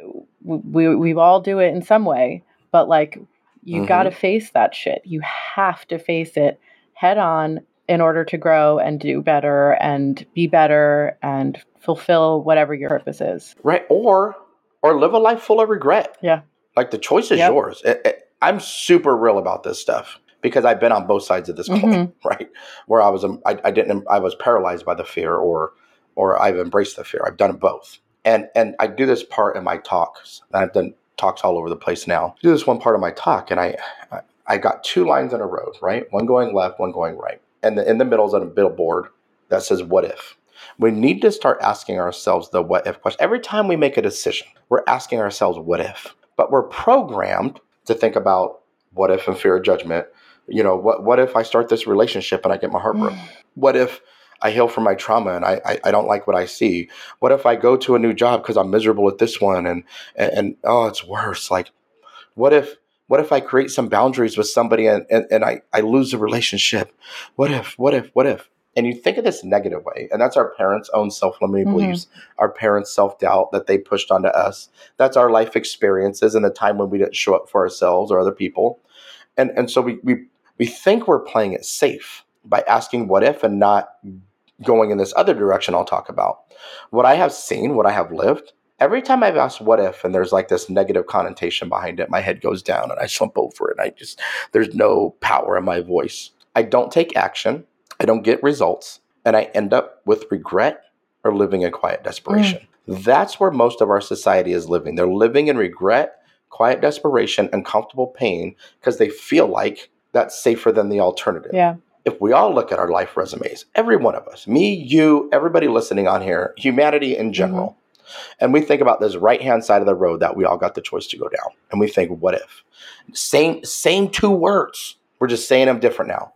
We, we, we all do it in some way, but like, you mm-hmm. got to face that shit. You have to face it head on in order to grow and do better and be better and fulfill whatever your purpose is. Right. Or, or live a life full of regret. Yeah. Like the choice is yep. yours. It, it, I'm super real about this stuff because I've been on both sides of this coin, mm-hmm. right? Where I was, I, I didn't, I was paralyzed by the fear, or, or I've embraced the fear. I've done both, and and I do this part in my talks. And I've done talks all over the place now. I do this one part of my talk, and I, I, I got two lines in a row, right? One going left, one going right, and the, in the middle is on a billboard that says "What if." We need to start asking ourselves the what if question. Every time we make a decision, we're asking ourselves what if, but we're programmed to think about what if and fear of judgment. You know, what what if I start this relationship and I get my heart broken? What if I heal from my trauma and I, I, I don't like what I see? What if I go to a new job because I'm miserable at this one and, and, and oh, it's worse. Like, what if what if I create some boundaries with somebody and, and, and I, I lose the relationship? What if, what if, what if? And you think of this negative way, and that's our parents' own self-limiting mm-hmm. beliefs, our parents' self-doubt that they pushed onto us. That's our life experiences and the time when we didn't show up for ourselves or other people. And and so we we we think we're playing it safe by asking what if and not going in this other direction I'll talk about. What I have seen, what I have lived, every time I've asked what if and there's like this negative connotation behind it, my head goes down and I slump over it. I just, there's no power in my voice. I don't take action. I don't get results, and I end up with regret or living in quiet desperation. Mm. That's where most of our society is living. They're living in regret, quiet desperation, uncomfortable pain because they feel like that's safer than the alternative. Yeah. If we all look at our life resumes, every one of us, me, you, everybody listening on here, humanity in general, mm-hmm. and we think about this right-hand side of the road that we all got the choice to go down, and we think, what if? Same, same two words. We're just saying them different now.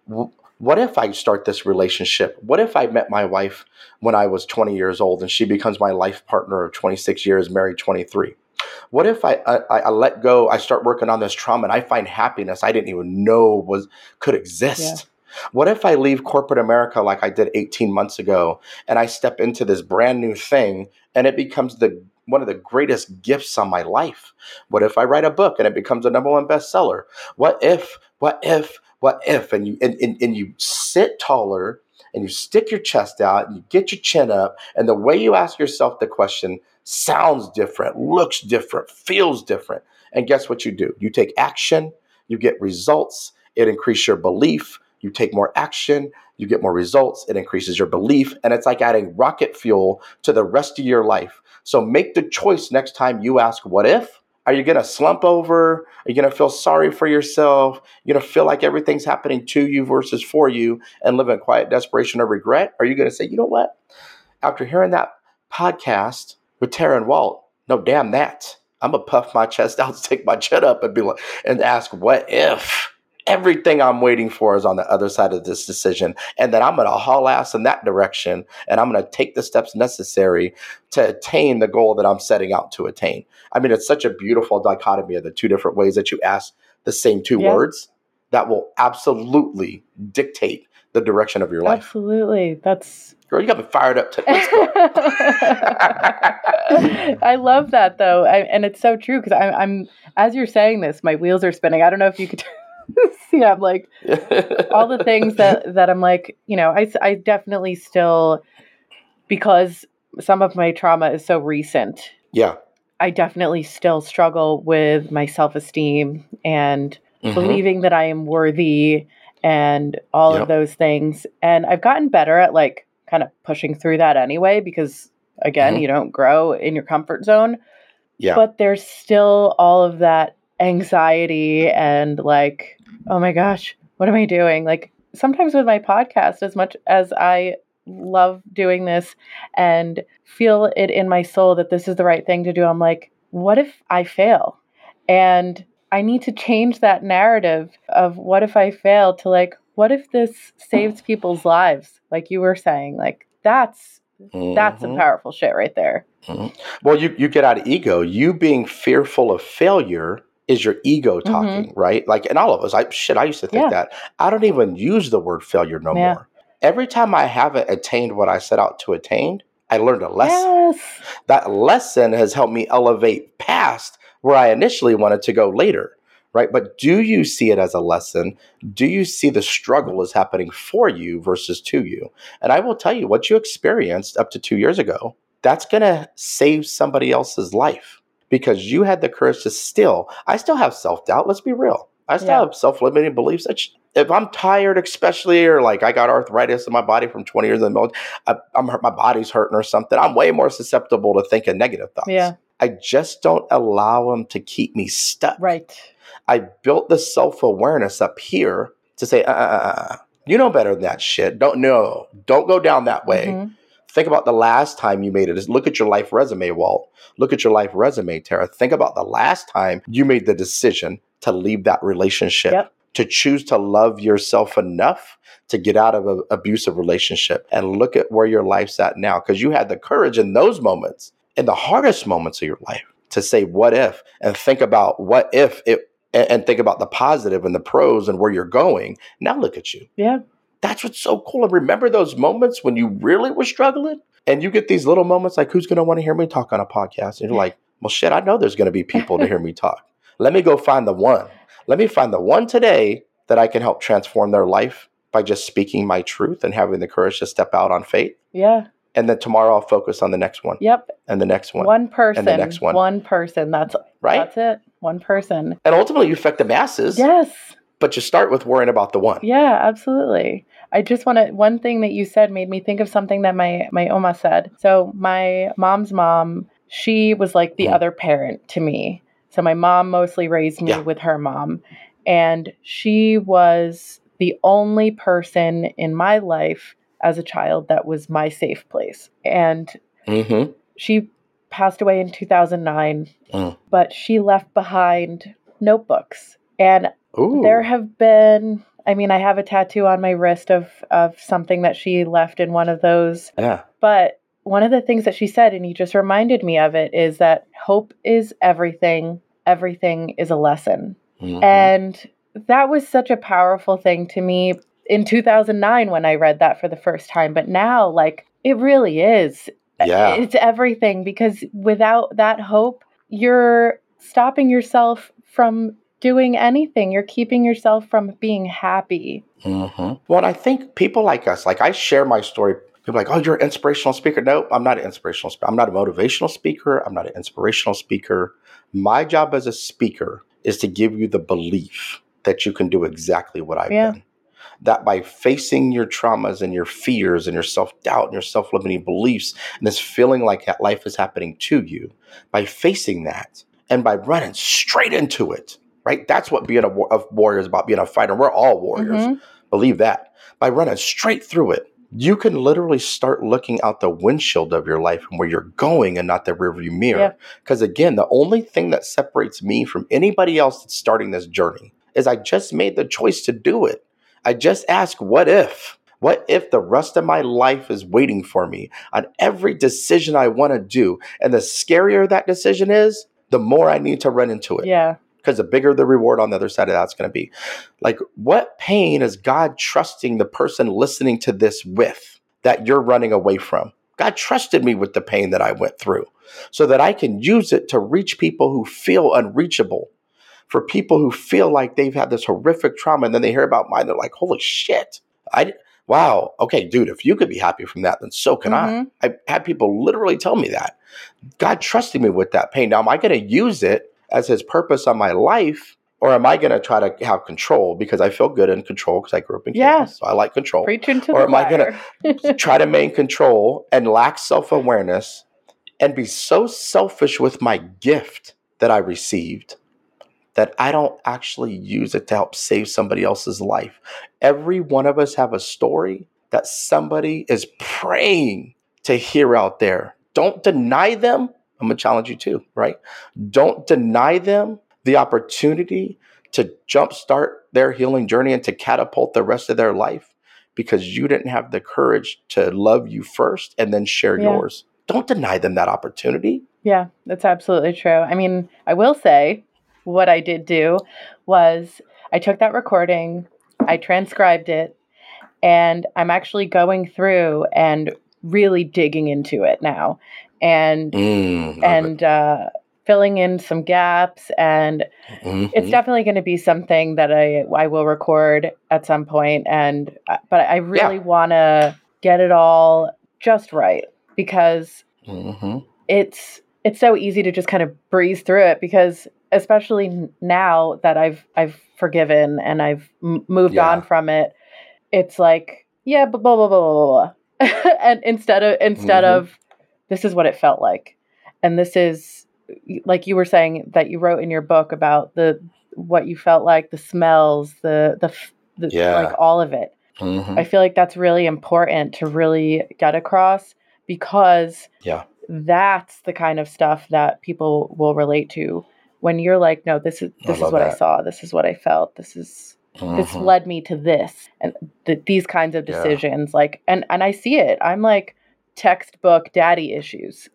What if I start this relationship? What if I met my wife when I was twenty years old and she becomes my life partner of twenty-six years, married twenty-three? What if I, I, I let go, I start working on this trauma and I find happiness I didn't even know was could exist? Yeah. What if I leave corporate America like I did eighteen months ago and I step into this brand new thing and it becomes the one of the greatest gifts on my life? What if I write a book and it becomes a number one bestseller? What if, what if, what if? And you and, and, and you sit taller and you stick your chest out and you get your chin up, and the way you ask yourself the question sounds different, looks different, feels different. And guess what you do? You take action, you get results, it increases your belief. You take more action, you get more results, it increases your belief, and it's like adding rocket fuel to the rest of your life. So make the choice next time you ask, what if? Are you going to slump over? Are you going to feel sorry for yourself? You're going to feel like everything's happening to you versus for you and live in quiet desperation or regret? Are you going to say, you know what? After hearing that podcast with Tara and Walt, no, damn that. I'm going to puff my chest out, stick my chin up and be like, and ask, what if? Everything I'm waiting for is on the other side of this decision. And then I'm going to haul ass in that direction. And I'm going to take the steps necessary to attain the goal that I'm setting out to attain. I mean, it's such a beautiful dichotomy of the two different ways that you ask the same two yeah. words that will absolutely dictate the direction of your life. Absolutely. That's... Girl, you got me fired up. To, let's go. I love that, though. I, and it's so true because I'm, I'm, as you're saying this, my wheels are spinning. I don't know if you could... See, I'm like all the things that, that I'm like, you know, I, I definitely still, because some of my trauma is so recent. Yeah. I definitely still struggle with my self-esteem and mm-hmm. believing that I am worthy and all yep. of those things. And I've gotten better at like kind of pushing through that anyway, because again, Mhm. you don't grow in your comfort zone. Yeah. But there's still all of that anxiety and like, oh my gosh, what am I doing? Like sometimes with my podcast, as much as I love doing this and feel it in my soul that this is the right thing to do, I'm like, what if I fail? And I need to change that narrative of what if I fail to like, what if this saves people's lives? Like you were saying, like that's that's some Mhm. powerful shit right there. Mhm. Well, you, you get out of ego. You being fearful of failure is your ego Mm-hmm. talking, right? Like, and all of us, I shit, I used to think Yeah. that. I don't even use the word failure no Yeah. more. Every time I haven't attained what I set out to attain, I learned a lesson. Yes. That lesson has helped me elevate past where I initially wanted to go later, right? But do you see it as a lesson? Do you see the struggle is happening for you versus to you? And I will tell you, what you experienced up to two years ago, that's going to save somebody else's life because you had the courage to still, I still have self-doubt. Let's be real. I still Yeah. have self-limiting beliefs. It's- If I'm tired, especially, or like I got arthritis in my body from twenty years in the military, I, I'm hurt, my body's hurting or something, I'm way more susceptible to thinking negative thoughts. Yeah. I just don't allow them to keep me stuck. Right. I built the self-awareness up here to say, uh, uh, uh, you know better than that shit. Don't know. Don't go down that way. Mm-hmm. Think about the last time you made it. Look at your life resume, Walt. Look at your life resume, Tara. Think about the last time you made the decision to leave that relationship, Yep. to choose to love yourself enough to get out of an abusive relationship, and look at where your life's at now. Because you had the courage in those moments, in the hardest moments of your life, to say, what if? And think about what if it, and and think about the positive and the pros and where you're going. Now look at you. Yeah. That's what's so cool. And remember those moments when you really were struggling? And you get these little moments like, who's going to want to hear me talk on a podcast? And you're like, well, shit, I know there's going to be people to hear me talk. Let me go find the one. Let me find the one today that I can help transform their life by just speaking my truth and having the courage to step out on faith. Yeah. And then tomorrow I'll focus on the next one. Yep. And the next one. One person. And the next one. One person. That's Right? That's it. One person. And ultimately you affect the masses. Yes. But you start with worrying about the one. Yeah, absolutely. I just want to, one thing that you said made me think of something that my, my Oma said. So my mom's mom, she was like the Mm. other parent to me. So my mom mostly raised me Yeah. with her mom. And she was the only person in my life as a child that was my safe place. And Mm-hmm. she passed away in two thousand nine, Mm. but she left behind notebooks. And Ooh. there have been, I mean, I have a tattoo on my wrist of, of something that she left in one of those. Yeah. But one of the things that she said, and you just reminded me of it, is that hope is everything. Everything is a lesson. Mhm. And that was such a powerful thing to me in two thousand nine when I read that for the first time. But now, like, it really is. Yeah. It's everything, because without that hope, you're stopping yourself from doing anything. You're keeping yourself from being happy. Mm-hmm. Well, and I think people like us, like I share my story. People are like, oh, you're an inspirational speaker. No, I'm not an inspirational speaker. I'm not a motivational speaker. I'm not an inspirational speaker. My job as a speaker is to give you the belief that you can do exactly what I've Yeah. done. That by facing your traumas and your fears and your self-doubt and your self-limiting beliefs and this feeling like that life is happening to you, by facing that and by running straight into it, right? That's what being a, war- a warrior is about, being a fighter. We're all warriors. Mhm. Believe that. By running straight through it, you can literally start looking out the windshield of your life and where you're going and not the rearview mirror. Yeah. Because again, the only thing that separates me from anybody else that's starting this journey is I just made the choice to do it. I just ask, what if? What if the rest of my life is waiting for me on every decision I want to do? And the scarier that decision is, the more I need to run into it. Yeah. Because the bigger the reward on the other side of that's going to be. Like, what pain is God trusting the person listening to this with that you're running away from? God trusted me with the pain that I went through so that I can use it to reach people who feel unreachable. For people who feel like they've had this horrific trauma and then they hear about mine, they're like, holy shit. I, wow. Okay, dude, if you could be happy from that, then so can Mhm. I. I've had people literally tell me that. God trusted me with that pain. Now, am I going to use it as his purpose on my life? Or am I going to try to have control because I feel good in control because I grew up in Yeah. Kansas, so I like control. Preaching to Or the am I choir. going to try to maintain control and lack self-awareness and be so selfish with my gift that I received that I don't actually use it to help save somebody else's life? Every one of us have a story that somebody is praying to hear out there. Don't deny them. I'm going to challenge you too, right? Don't deny them the opportunity to jumpstart their healing journey and to catapult the rest of their life because you didn't have the courage to love you first and then share Yeah. yours. Don't deny them that opportunity. Yeah, that's absolutely true. I mean, I will say what I did do was I took that recording, I transcribed it, and I'm actually going through and really digging into it now and Mm, and uh, filling in some gaps. And mm-hmm. it's definitely going to be something that I I will record at some point. And but I really Yeah. want to get it all just right because Mm-hmm. it's it's so easy to just kind of breeze through it because especially now that I've I've forgiven and I've m- moved Yeah. on from it, it's like, yeah, blah blah blah blah blah, blah. And instead of instead Mhm. of this is what it felt like, and this is like you were saying that you wrote in your book about the what you felt like, the smells, the the, f- the Yeah. like all of it. Mhm. I feel like that's really important to really get across because Yeah. that's the kind of stuff that people will relate to when you're like, no, this is I this is love what I that. saw, this is what I felt, this is this Mhm. led me to this and th- these kinds of Yeah. decisions. Like, and and I see it. I'm like textbook daddy issues.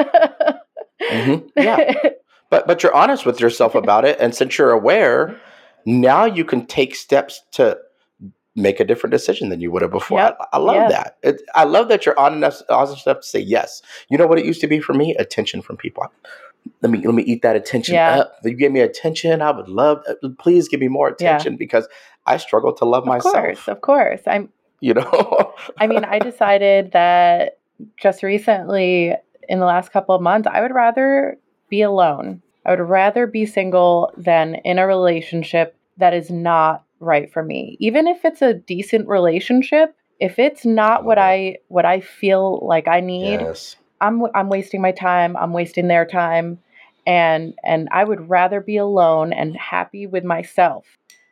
Mhm. Yeah. But but you're honest with yourself about it, and since you're aware, now you can take steps to make a different decision than you would have before. Yep. I, I love Yeah. that. It, I love that you're honest enough, honest enough to say yes. You know what it used to be for me? Attention from people. Let me let me eat that attention Yeah. up. If you give me attention, I would love. Please give me more Yeah. attention because I struggle to love Of myself. course, of course. I'm You know. I mean, I decided that just recently in the last couple of months, I would rather be alone. I would rather be single than in a relationship that is not right for me. Even if it's a decent relationship, if it's not what Love it. I what I feel like I need, Yes. I'm I'm wasting my time, I'm wasting their time, and and I would rather be alone and happy with myself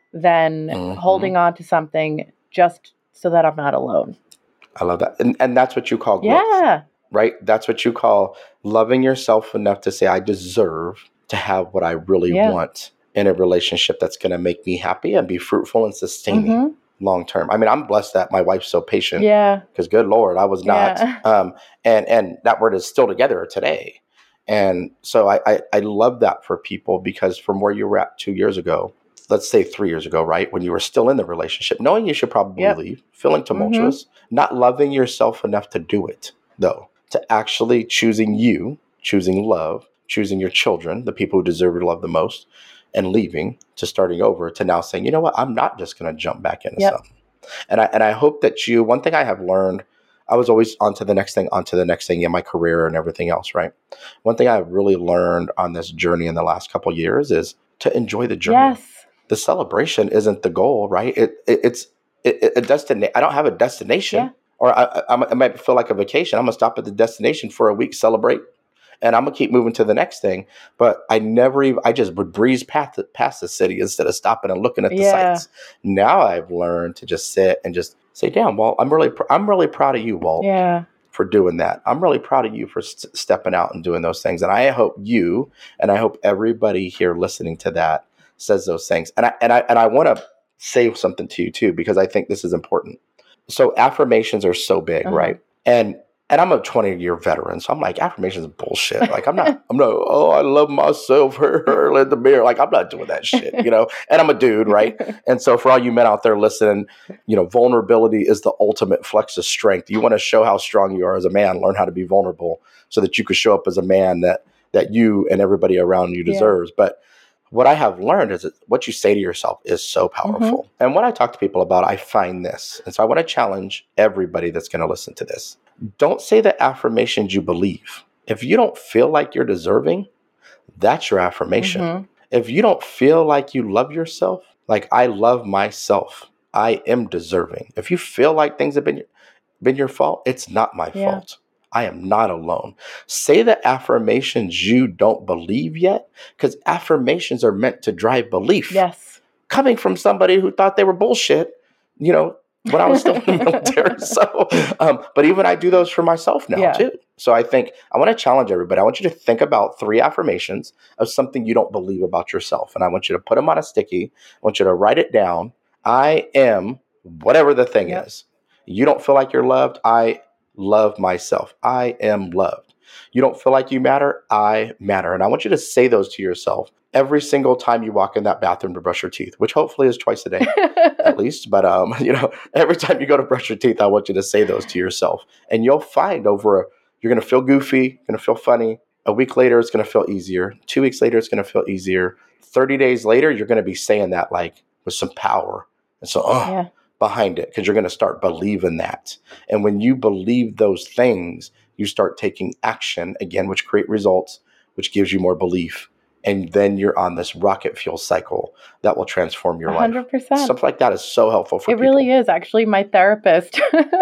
than Mhm. holding on to something just so that I'm not alone. I love that, and and that's what you call growth. Yeah. Right? That's what you call loving yourself enough to say, I deserve to have what I really Yeah. want in a relationship that's going to make me happy and be fruitful and sustaining Mhm. long term. I mean, I'm blessed that my wife's so patient Yeah. because good Lord, I was not. Yeah. Um, and, and that word is still together today. And so I, I, I love that for people because from where you were at two years ago, let's say three years ago, right? When you were still in the relationship, knowing you should probably Yep. leave, feeling tumultuous, not loving yourself enough to do it though. To actually choosing you, choosing love, choosing your children, the people who deserve your love the most, and leaving to starting over to now saying, you know what, I'm not just going to jump back into Yep. something. And I and I hope that you, one thing I have learned, I was always on to the next thing, on to the next thing in my career and everything else, right? One thing I've really learned on this journey in the last couple of years is to enjoy the journey. Yes. The celebration isn't the goal, right? It, it it's it, a destination. I don't have a destination. Yeah. Or I, I, I might feel like a vacation. I'm going to stop at the destination for a week, celebrate, and I'm going to keep moving to the next thing. But I never even, I just would breeze past the, past the city instead of stopping and looking at the Yeah. sights. Now I've learned to just sit and just say, damn, Walt, I'm really, pr- I'm really proud of you, Walt, Yeah. for doing that. I'm really proud of you for st- stepping out and doing those things. And I hope you, and I hope everybody here listening to that says those things. And I, and I, and I want to say something to you too, because I think this is important. So affirmations are so big, Uh-huh. right? And and I'm a twenty year veteran, so I'm like, affirmations is bullshit. Like I'm not, I'm not. Oh, I love myself. Her, her in the mirror. Like I'm not doing that shit, you know. And I'm a dude, right? And so for all you men out there listening, you know, vulnerability is the ultimate flex of strength. You want to show how strong you are as a man. Learn how to be vulnerable, so that you can show up as a man that that you and everybody around you Yeah. deserves. But what I have learned is that what you say to yourself is so powerful. Mm-hmm. And when I talk to people about, I find this. And so I want to challenge everybody that's going to listen to this. Don't say the affirmations you believe. If you don't feel like you're deserving, that's your affirmation. Mhm. If you don't feel like you love yourself, like I love myself, I am deserving. If you feel like things have been been your fault, it's not my Yeah. fault. I am not alone. Say the affirmations you don't believe yet, because affirmations are meant to drive belief. Yes. Coming from somebody who thought they were bullshit, you know, when I was still in the military. So, um, but even I do those for myself now Yeah. too. So I think I want to challenge everybody. I want you to think about three affirmations of something you don't believe about yourself. And I want you to put them on a sticky. I want you to write it down. I am whatever the thing Yep. is. You don't feel like you're loved. I love myself. I am loved. You don't feel like you matter. I matter. And I want you to say those to yourself every single time you walk in that bathroom to brush your teeth, which hopefully is twice a day at least. But, um, you know, every time you go to brush your teeth, I want you to say those to yourself. And you'll find over, a, you're going to feel goofy, you're going to feel funny. A week later, it's going to feel easier. Two weeks later, it's going to feel easier. thirty days later, you're going to be saying that like with some power. And so, oh, Yeah. behind it, because you're going to start believing that. And when you believe those things, you start taking action again, which create results, which gives you more belief. And then you're on this rocket fuel cycle that will transform your one life. hundred percent. Something like that is so helpful for It people. really is. Actually, my therapist,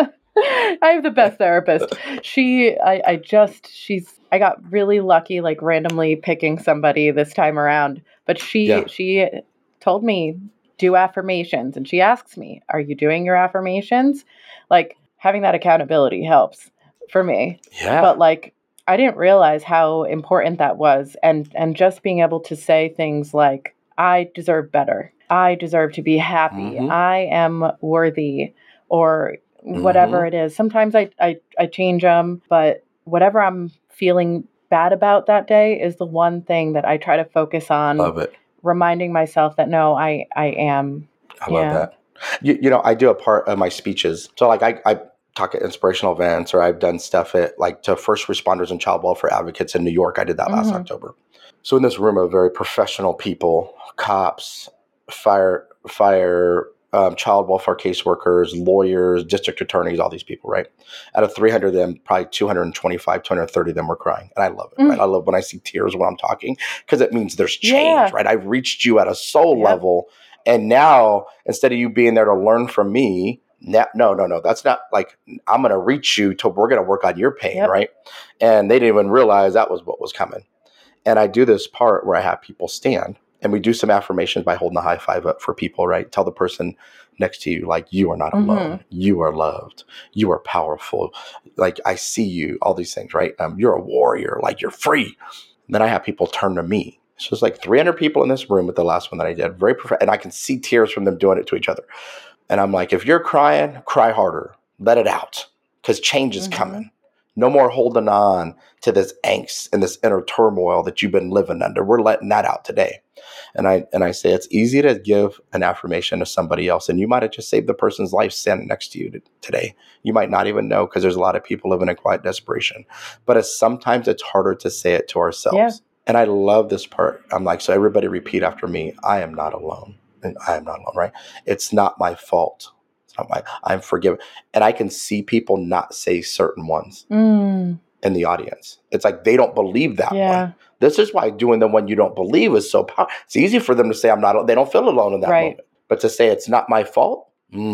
I have the best therapist. She, I, I just, she's, I got really lucky, like randomly picking somebody this time around. But she, Yeah. she told me, do affirmations. And she asks me, are you doing your affirmations? Like having that accountability helps for me. Yeah. But like, I didn't realize how important that was. And, and just being able to say things like, I deserve better. I deserve to be happy. Mhm. I am worthy, or whatever Mhm. it is. Sometimes I, I, I change them, but whatever I'm feeling bad about that day is the one thing that I try to focus on, Love it. reminding myself that no, I, I am. I love Yeah. that. You, you know, I do a part of my speeches. So like I, I talk at inspirational events, or I've done stuff at like to first responders and child welfare advocates in New York. I did that last Mhm. October. So in this room of very professional people, cops, fire, fire, um, child welfare caseworkers, lawyers, district attorneys, all these people, right? Out of three hundred of them, probably two hundred twenty-five, two hundred thirty of them were crying. And I love it, right? Mm. I love when I see tears when I'm talking, because it means there's change, Yeah. right? I've reached you at a soul Yep. level. And now, instead of you being there to learn from me, na- no, no, no, that's not like, I'm going to reach you till we're going to work on your pain, Yep. right? And they didn't even realize that was what was coming. And I do this part where I have people stand, and we do some affirmations by holding a high five up for people, right? Tell the person next to you, like, you are not Mhm. alone. You are loved. You are powerful. Like, I see you, all these things, right? Um, you're a warrior. Like, you're free. And then I have people turn to me. So it's like three hundred people in this room with the last one that I did. Very prof- and I can see tears from them doing it to each other. And I'm like, if you're crying, cry harder. Let it out, because change is Mhm. coming. No more holding on to this angst and this inner turmoil that you've been living under. We're letting that out today. And I and I say it's easy to give an affirmation to somebody else, and you might have just saved the person's life standing next to you t- today. You might not even know, because there's a lot of people living in quiet desperation. But it's, sometimes it's harder to say it to ourselves. Yeah. And I love this part. I'm like, so everybody repeat after me. I am not alone. And I am not alone, right? It's not my fault. It's not my, I'm forgiven. And I can see people not say certain ones Mm. in the audience. It's like they don't believe that Yeah. one. This is why doing the one you don't believe is so powerful. It's easy for them to say I'm not, al- they don't feel alone in that Right. moment. But to say it's not my fault,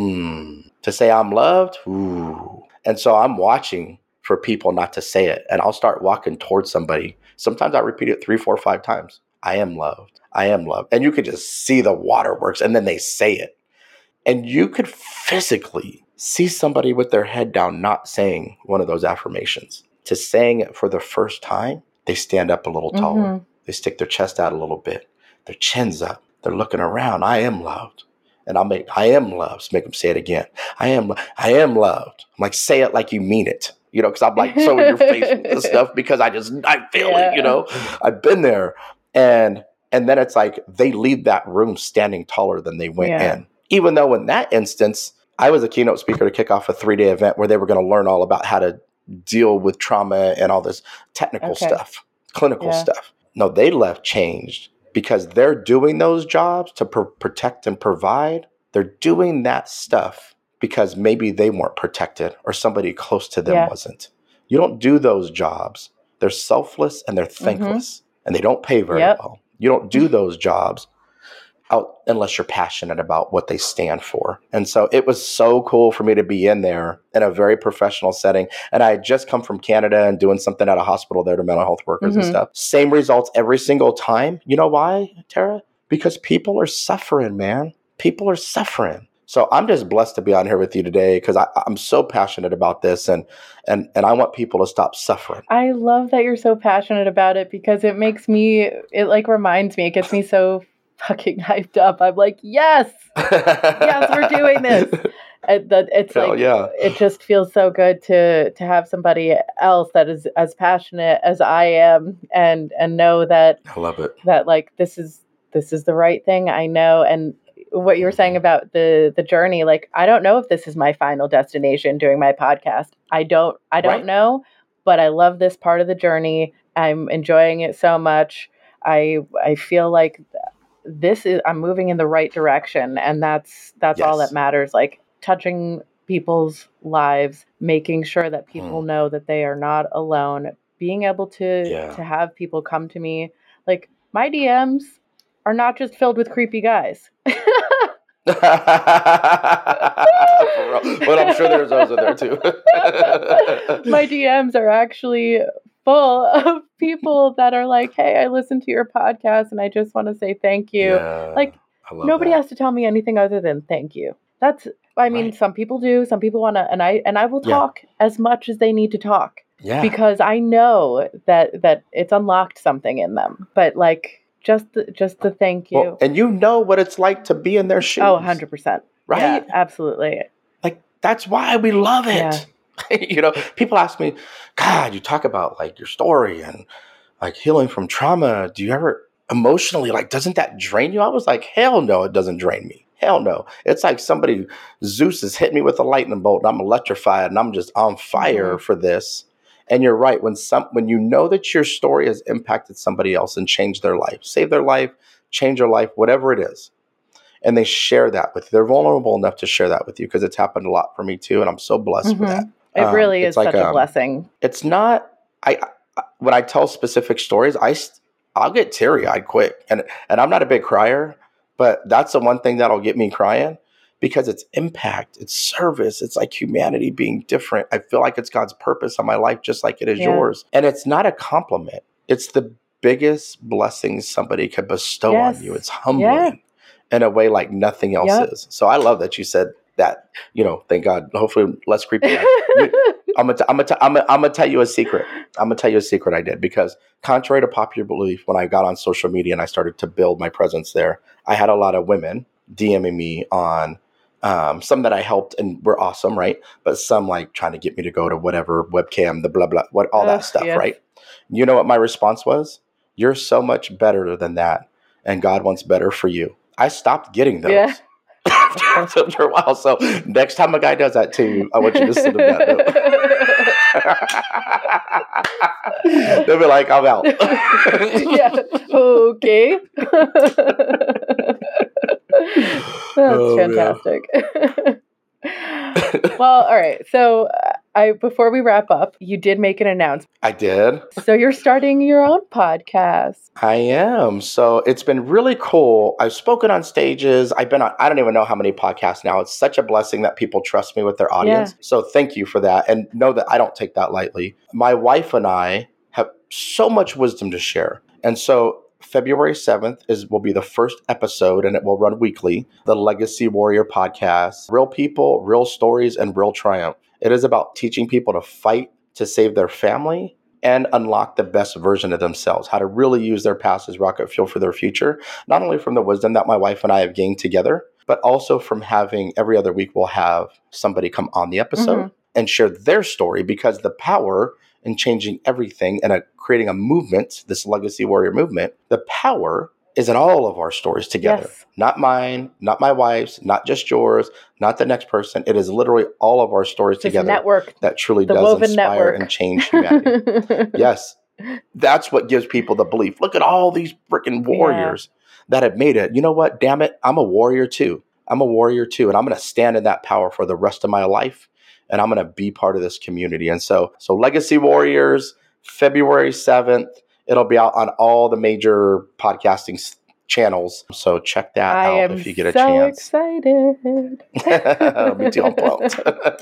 mm. to say I'm loved, ooh. And so I'm watching for people not to say it. And I'll start walking towards somebody. Sometimes I repeat it three, four, five times. I am loved. I am loved. And you could just see the waterworks, and then they say it. And you could physically see somebody with their head down not saying one of those affirmations. To saying it for the first time, they stand up a little taller. Mhm. They stick their chest out a little bit. Their chin's up. They're looking around. I am loved. And I'll make, I am loved. So make them say it again. I am, I am loved. I'm like, say it like you mean it. You know, because I'm like so in your face with this stuff, because I just, I feel Yeah. it, you know. I've been there. And, and then it's like they leave that room standing taller than they went Yeah. in. Even though in that instance, I was a keynote speaker to kick off a three-day event where they were going to learn all about how to deal with trauma and all this technical Okay. stuff, clinical Yeah. stuff. No, they left changed, because they're doing those jobs to pr- protect and provide. They're doing that stuff because maybe they weren't protected, or somebody close to them Yeah. wasn't. You don't do those jobs. They're selfless and they're thankless, and they don't pay very Yep. well. You don't do those jobs out unless you're passionate about what they stand for. And so it was so cool for me to be in there in a very professional setting. And I had just come from Canada and doing something at a hospital there to mental health workers Mm-hmm. and stuff. Same results every single time. You know why, Tara? Because people are suffering, man. People are suffering. So I'm just blessed to be on here with you today because I'm so passionate about this, and and and I want people to stop suffering. I love that you're so passionate about it because it makes me, it like reminds me, it gets me so fucking hyped up. I'm like, yes, yes, we're doing this. And that it's Hell like, yeah. It just feels so good to to have somebody else that is as passionate as I am, and and know that I love it. that like this is this is the right thing. I know. And what you were saying about the the journey, like I don't know if this is my final destination doing my podcast. I don't I don't Right. know, but I love this part of the journey. I'm enjoying it so much. I I feel like this is I'm moving in the right direction, and that's that's all Yes. that matters. Like touching people's lives, making sure that people Mm. know that they are not alone, being able to Yeah. to have people come to me. Like my D Ms are not just filled with creepy guys. For real. But I'm sure there's those in there too. My D Ms are actually full of people that are like, hey, I listened to your podcast and I just want to say thank you. Yeah, Like I love nobody that. has to tell me anything other than thank you. That's I mean, Right. some people do, some people want to, and I and I will Yeah. talk as much as they need to talk Yeah. because I know that that it's unlocked something in them. But like just the, just the thank you. Well, and you know what it's like to be in their shoes. Oh, one hundred percent. Right? Yeah, absolutely. Like, that's why we love it. Yeah. You know, people ask me, God, you talk about like your story and like healing from trauma. Do you ever emotionally, like, doesn't that drain you? I was like, hell no, it doesn't drain me. Hell no. It's like somebody, Zeus has hit me with a lightning bolt and I'm electrified and I'm just on fire Mhm. for this. And you're right. When some, when you know that your story has impacted somebody else and changed their life, saved their life, change their life, whatever it is, and they share that with you, they're vulnerable enough to share that with you because it's happened a lot for me too. And I'm so blessed for Mhm. that. It Um, really it's is like, such a um, blessing. It's not, I, I when I tell specific stories, I, st- I'll get teary eyed quick. And, and I'm not a big crier, but that's the one thing that'll get me crying because it's impact, it's service. It's like humanity being different. I feel like it's God's purpose on my life, just like it is Yeah. yours. And it's not a compliment. It's the biggest blessing somebody could bestow Yes. on you. It's humbling Yeah. in a way like nothing else Yep. is. So I love that you said that, you know, thank God, hopefully less creepy. You, I'm gonna, t- I'm gonna, t- I'm gonna, I'm gonna tell you a secret. I'm gonna tell you a secret I did because, contrary to popular belief, when I got on social media and I started to build my presence there, I had a lot of women DMing me on um, some that I helped and were awesome, right? But some like trying to get me to go to whatever webcam, the blah blah, what all that Ugh, stuff, yes. right? You know what my response was? You're so much better than that, and God wants better for you. I stopped getting those. Yeah. After a while. So next time a guy does that to you, I want you to send him that. They'll be like, I'm out. Yeah. Okay. That's Oh, man. fantastic. Well, all right. So, uh, I before we wrap up, you did make an announcement. I did. So you're starting your own podcast. I am. So it's been really cool. I've spoken on stages. I've been on, I don't even know how many podcasts now. It's such a blessing that people trust me with their audience. Yeah. So thank you for that. And know that I don't take that lightly. My wife and I have so much wisdom to share. And so February seventh is will be the first episode, and it will run weekly. The Legacy Warrior podcast. Real people, real stories, and real triumph. It is about teaching people to fight to save their family and unlock the best version of themselves, how to really use their past as rocket fuel for their future, not only from the wisdom that my wife and I have gained together, but also from having every other week we'll have somebody come on the episode Mhm. and share their story, because the power in changing everything and a, creating a movement, this Legacy Warrior movement, the power is in all of our stories together. Yes. Not mine, not my wife's, not just yours, not the next person. It is literally all of our stories This together network, that truly the does woven inspire network. and change humanity. Yes. That's what gives people the belief. Look at all these freaking warriors that have made it. You know what? Damn it. I'm a warrior too. I'm a warrior too. And I'm going to stand in that power for the rest of my life. And I'm going to be part of this community. And so, so Legacy Warriors, February seventh. It'll be out on all the major podcasting s- channels. So check that I out am if you get a so chance. excited. Me too, I'm pumped.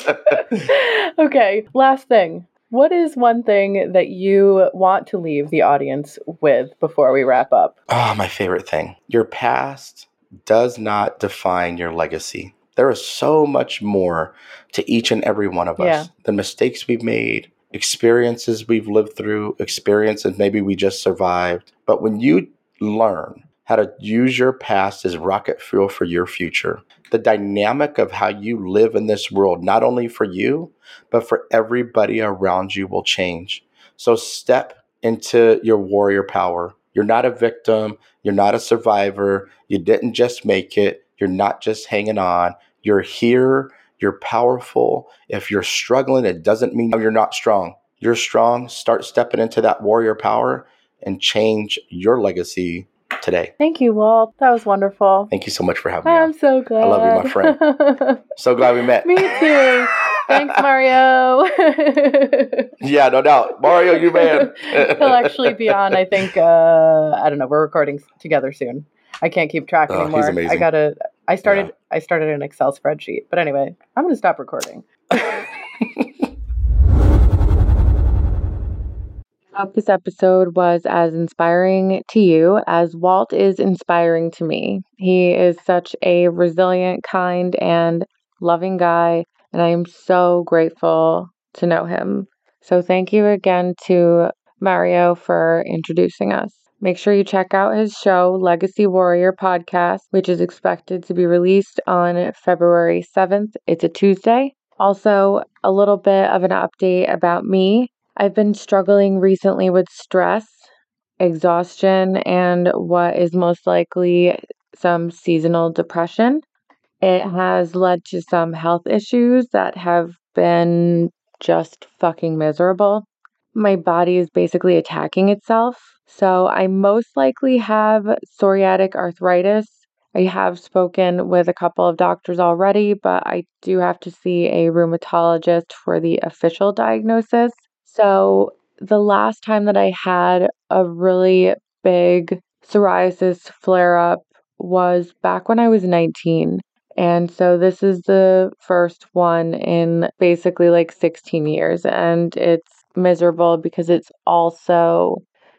Okay, last thing. What is one thing that you want to leave the audience with before we wrap up? Oh, my favorite thing. Your past does not define your legacy. There is so much more to each and every one of us. Yeah. The mistakes we've made, experiences we've lived through, experiences maybe we just survived. But when you learn how to use your past as rocket fuel for your future, the dynamic of how you live in this world, not only for you, but for everybody around you, will change. So step into your warrior power. You're not a victim. You're not a survivor. You didn't just make it. You're not just hanging on. You're here. You're powerful. If you're struggling, it doesn't mean you're not strong. You're strong. Start stepping into that warrior power and change your legacy today. Thank you, Walt. That was wonderful. Thank you so much for having me I'm on. so glad. I love you, my friend. So glad we met. Me too. Thanks, Mario. Yeah, no doubt. Mario, you man. He'll actually be on, I think, uh, I don't know, we're recording together soon. I can't keep track Oh, anymore. he's amazing. I gotta, I started, Yeah. I started an Excel spreadsheet. But anyway, I'm going to stop recording. I hope this episode was as inspiring to you as Walt is inspiring to me. He is such a resilient, kind, and loving guy, and I am so grateful to know him. So thank you again to Mario for introducing us. Make sure you check out his show, Legacy Warrior Podcast, which is expected to be released on February seventh. It's a Tuesday. Also, a little bit of an update about me. I've been struggling recently with stress, exhaustion, and what is most likely some seasonal depression. It has led to some health issues that have been just fucking miserable. My body is basically attacking itself. So I most likely have psoriatic arthritis. I have spoken with a couple of doctors already, but I do have to see a rheumatologist for the official diagnosis. So the last time that I had a really big psoriasis flare up was back when I was nineteen. And so this is the first one in basically like sixteen years. And it's miserable because it's also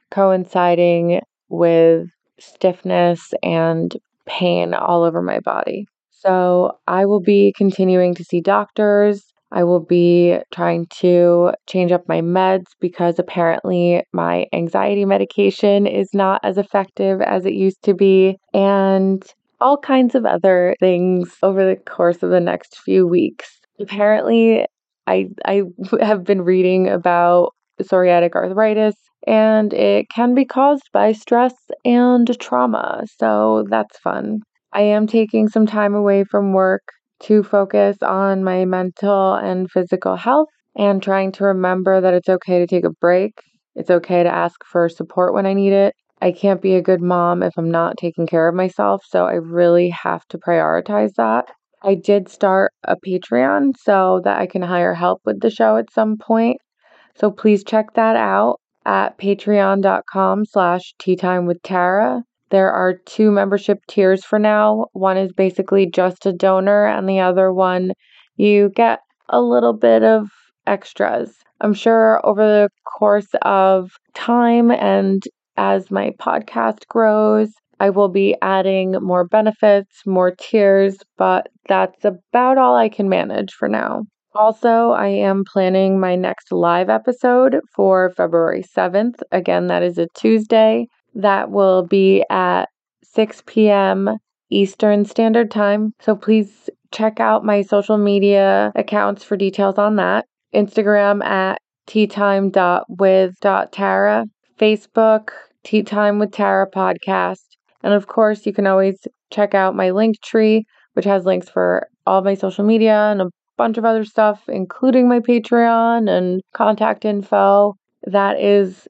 coinciding with stiffness and pain all over my body. So I will be continuing to see doctors. I will be trying to change up my meds because apparently my anxiety medication is not as effective as it used to be, and all kinds of other things over the course of the next few weeks. Apparently, I I have been reading about psoriatic arthritis, and it can be caused by stress and trauma. So that's fun. I am taking some time away from work to focus on my mental and physical health and trying to remember that it's okay to take a break. It's okay to ask for support when I need it. I can't be a good mom if I'm not taking care of myself, so I really have to prioritize that. I did start a Patreon so that I can hire help with the show at some point. So please check that out at patreon.com slash tea time with Tara. There are two membership tiers for now. One is basically just a donor, and the other one, you get a little bit of extras. I'm sure over the course of time and as my podcast grows, I will be adding more benefits, more tiers, but that's about all I can manage for now. Also, I am planning my next live episode for February seventh. Again, that is a Tuesday. That will be at six p.m. Eastern Standard Time. So please check out my social media accounts for details on that. Instagram at teatime dot with dot tara, Facebook, Tea Time with Tara Podcast. And of course, you can always check out my link tree, which has links for all my social media and a bunch of other stuff, including my Patreon and contact info. That is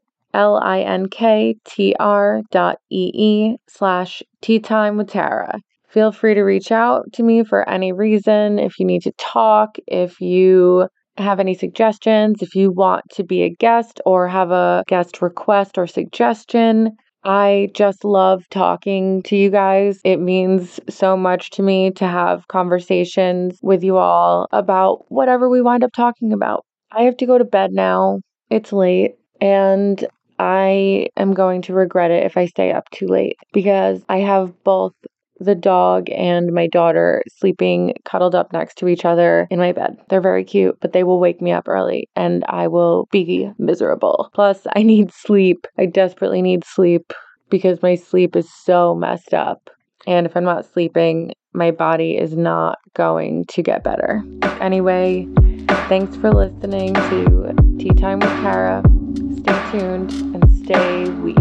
linktr dot ee slash tea time with Tara. Feel free to reach out to me for any reason. If you need to talk, if you have any suggestions, if you want to be a guest or have a guest request or suggestion, I just love talking to you guys. It means so much to me to have conversations with you all about whatever we wind up talking about. I have to go to bed now. It's late, and I am going to regret it if I stay up too late because I have both the dog and my daughter sleeping cuddled up next to each other in my bed. They're very cute, but they will wake me up early and I will be miserable. Plus, I need sleep. I desperately need sleep because my sleep is so messed up. And if I'm not sleeping, my body is not going to get better. Anyway, thanks for listening to Tea Time with Kara. Stay tuned and stay weird.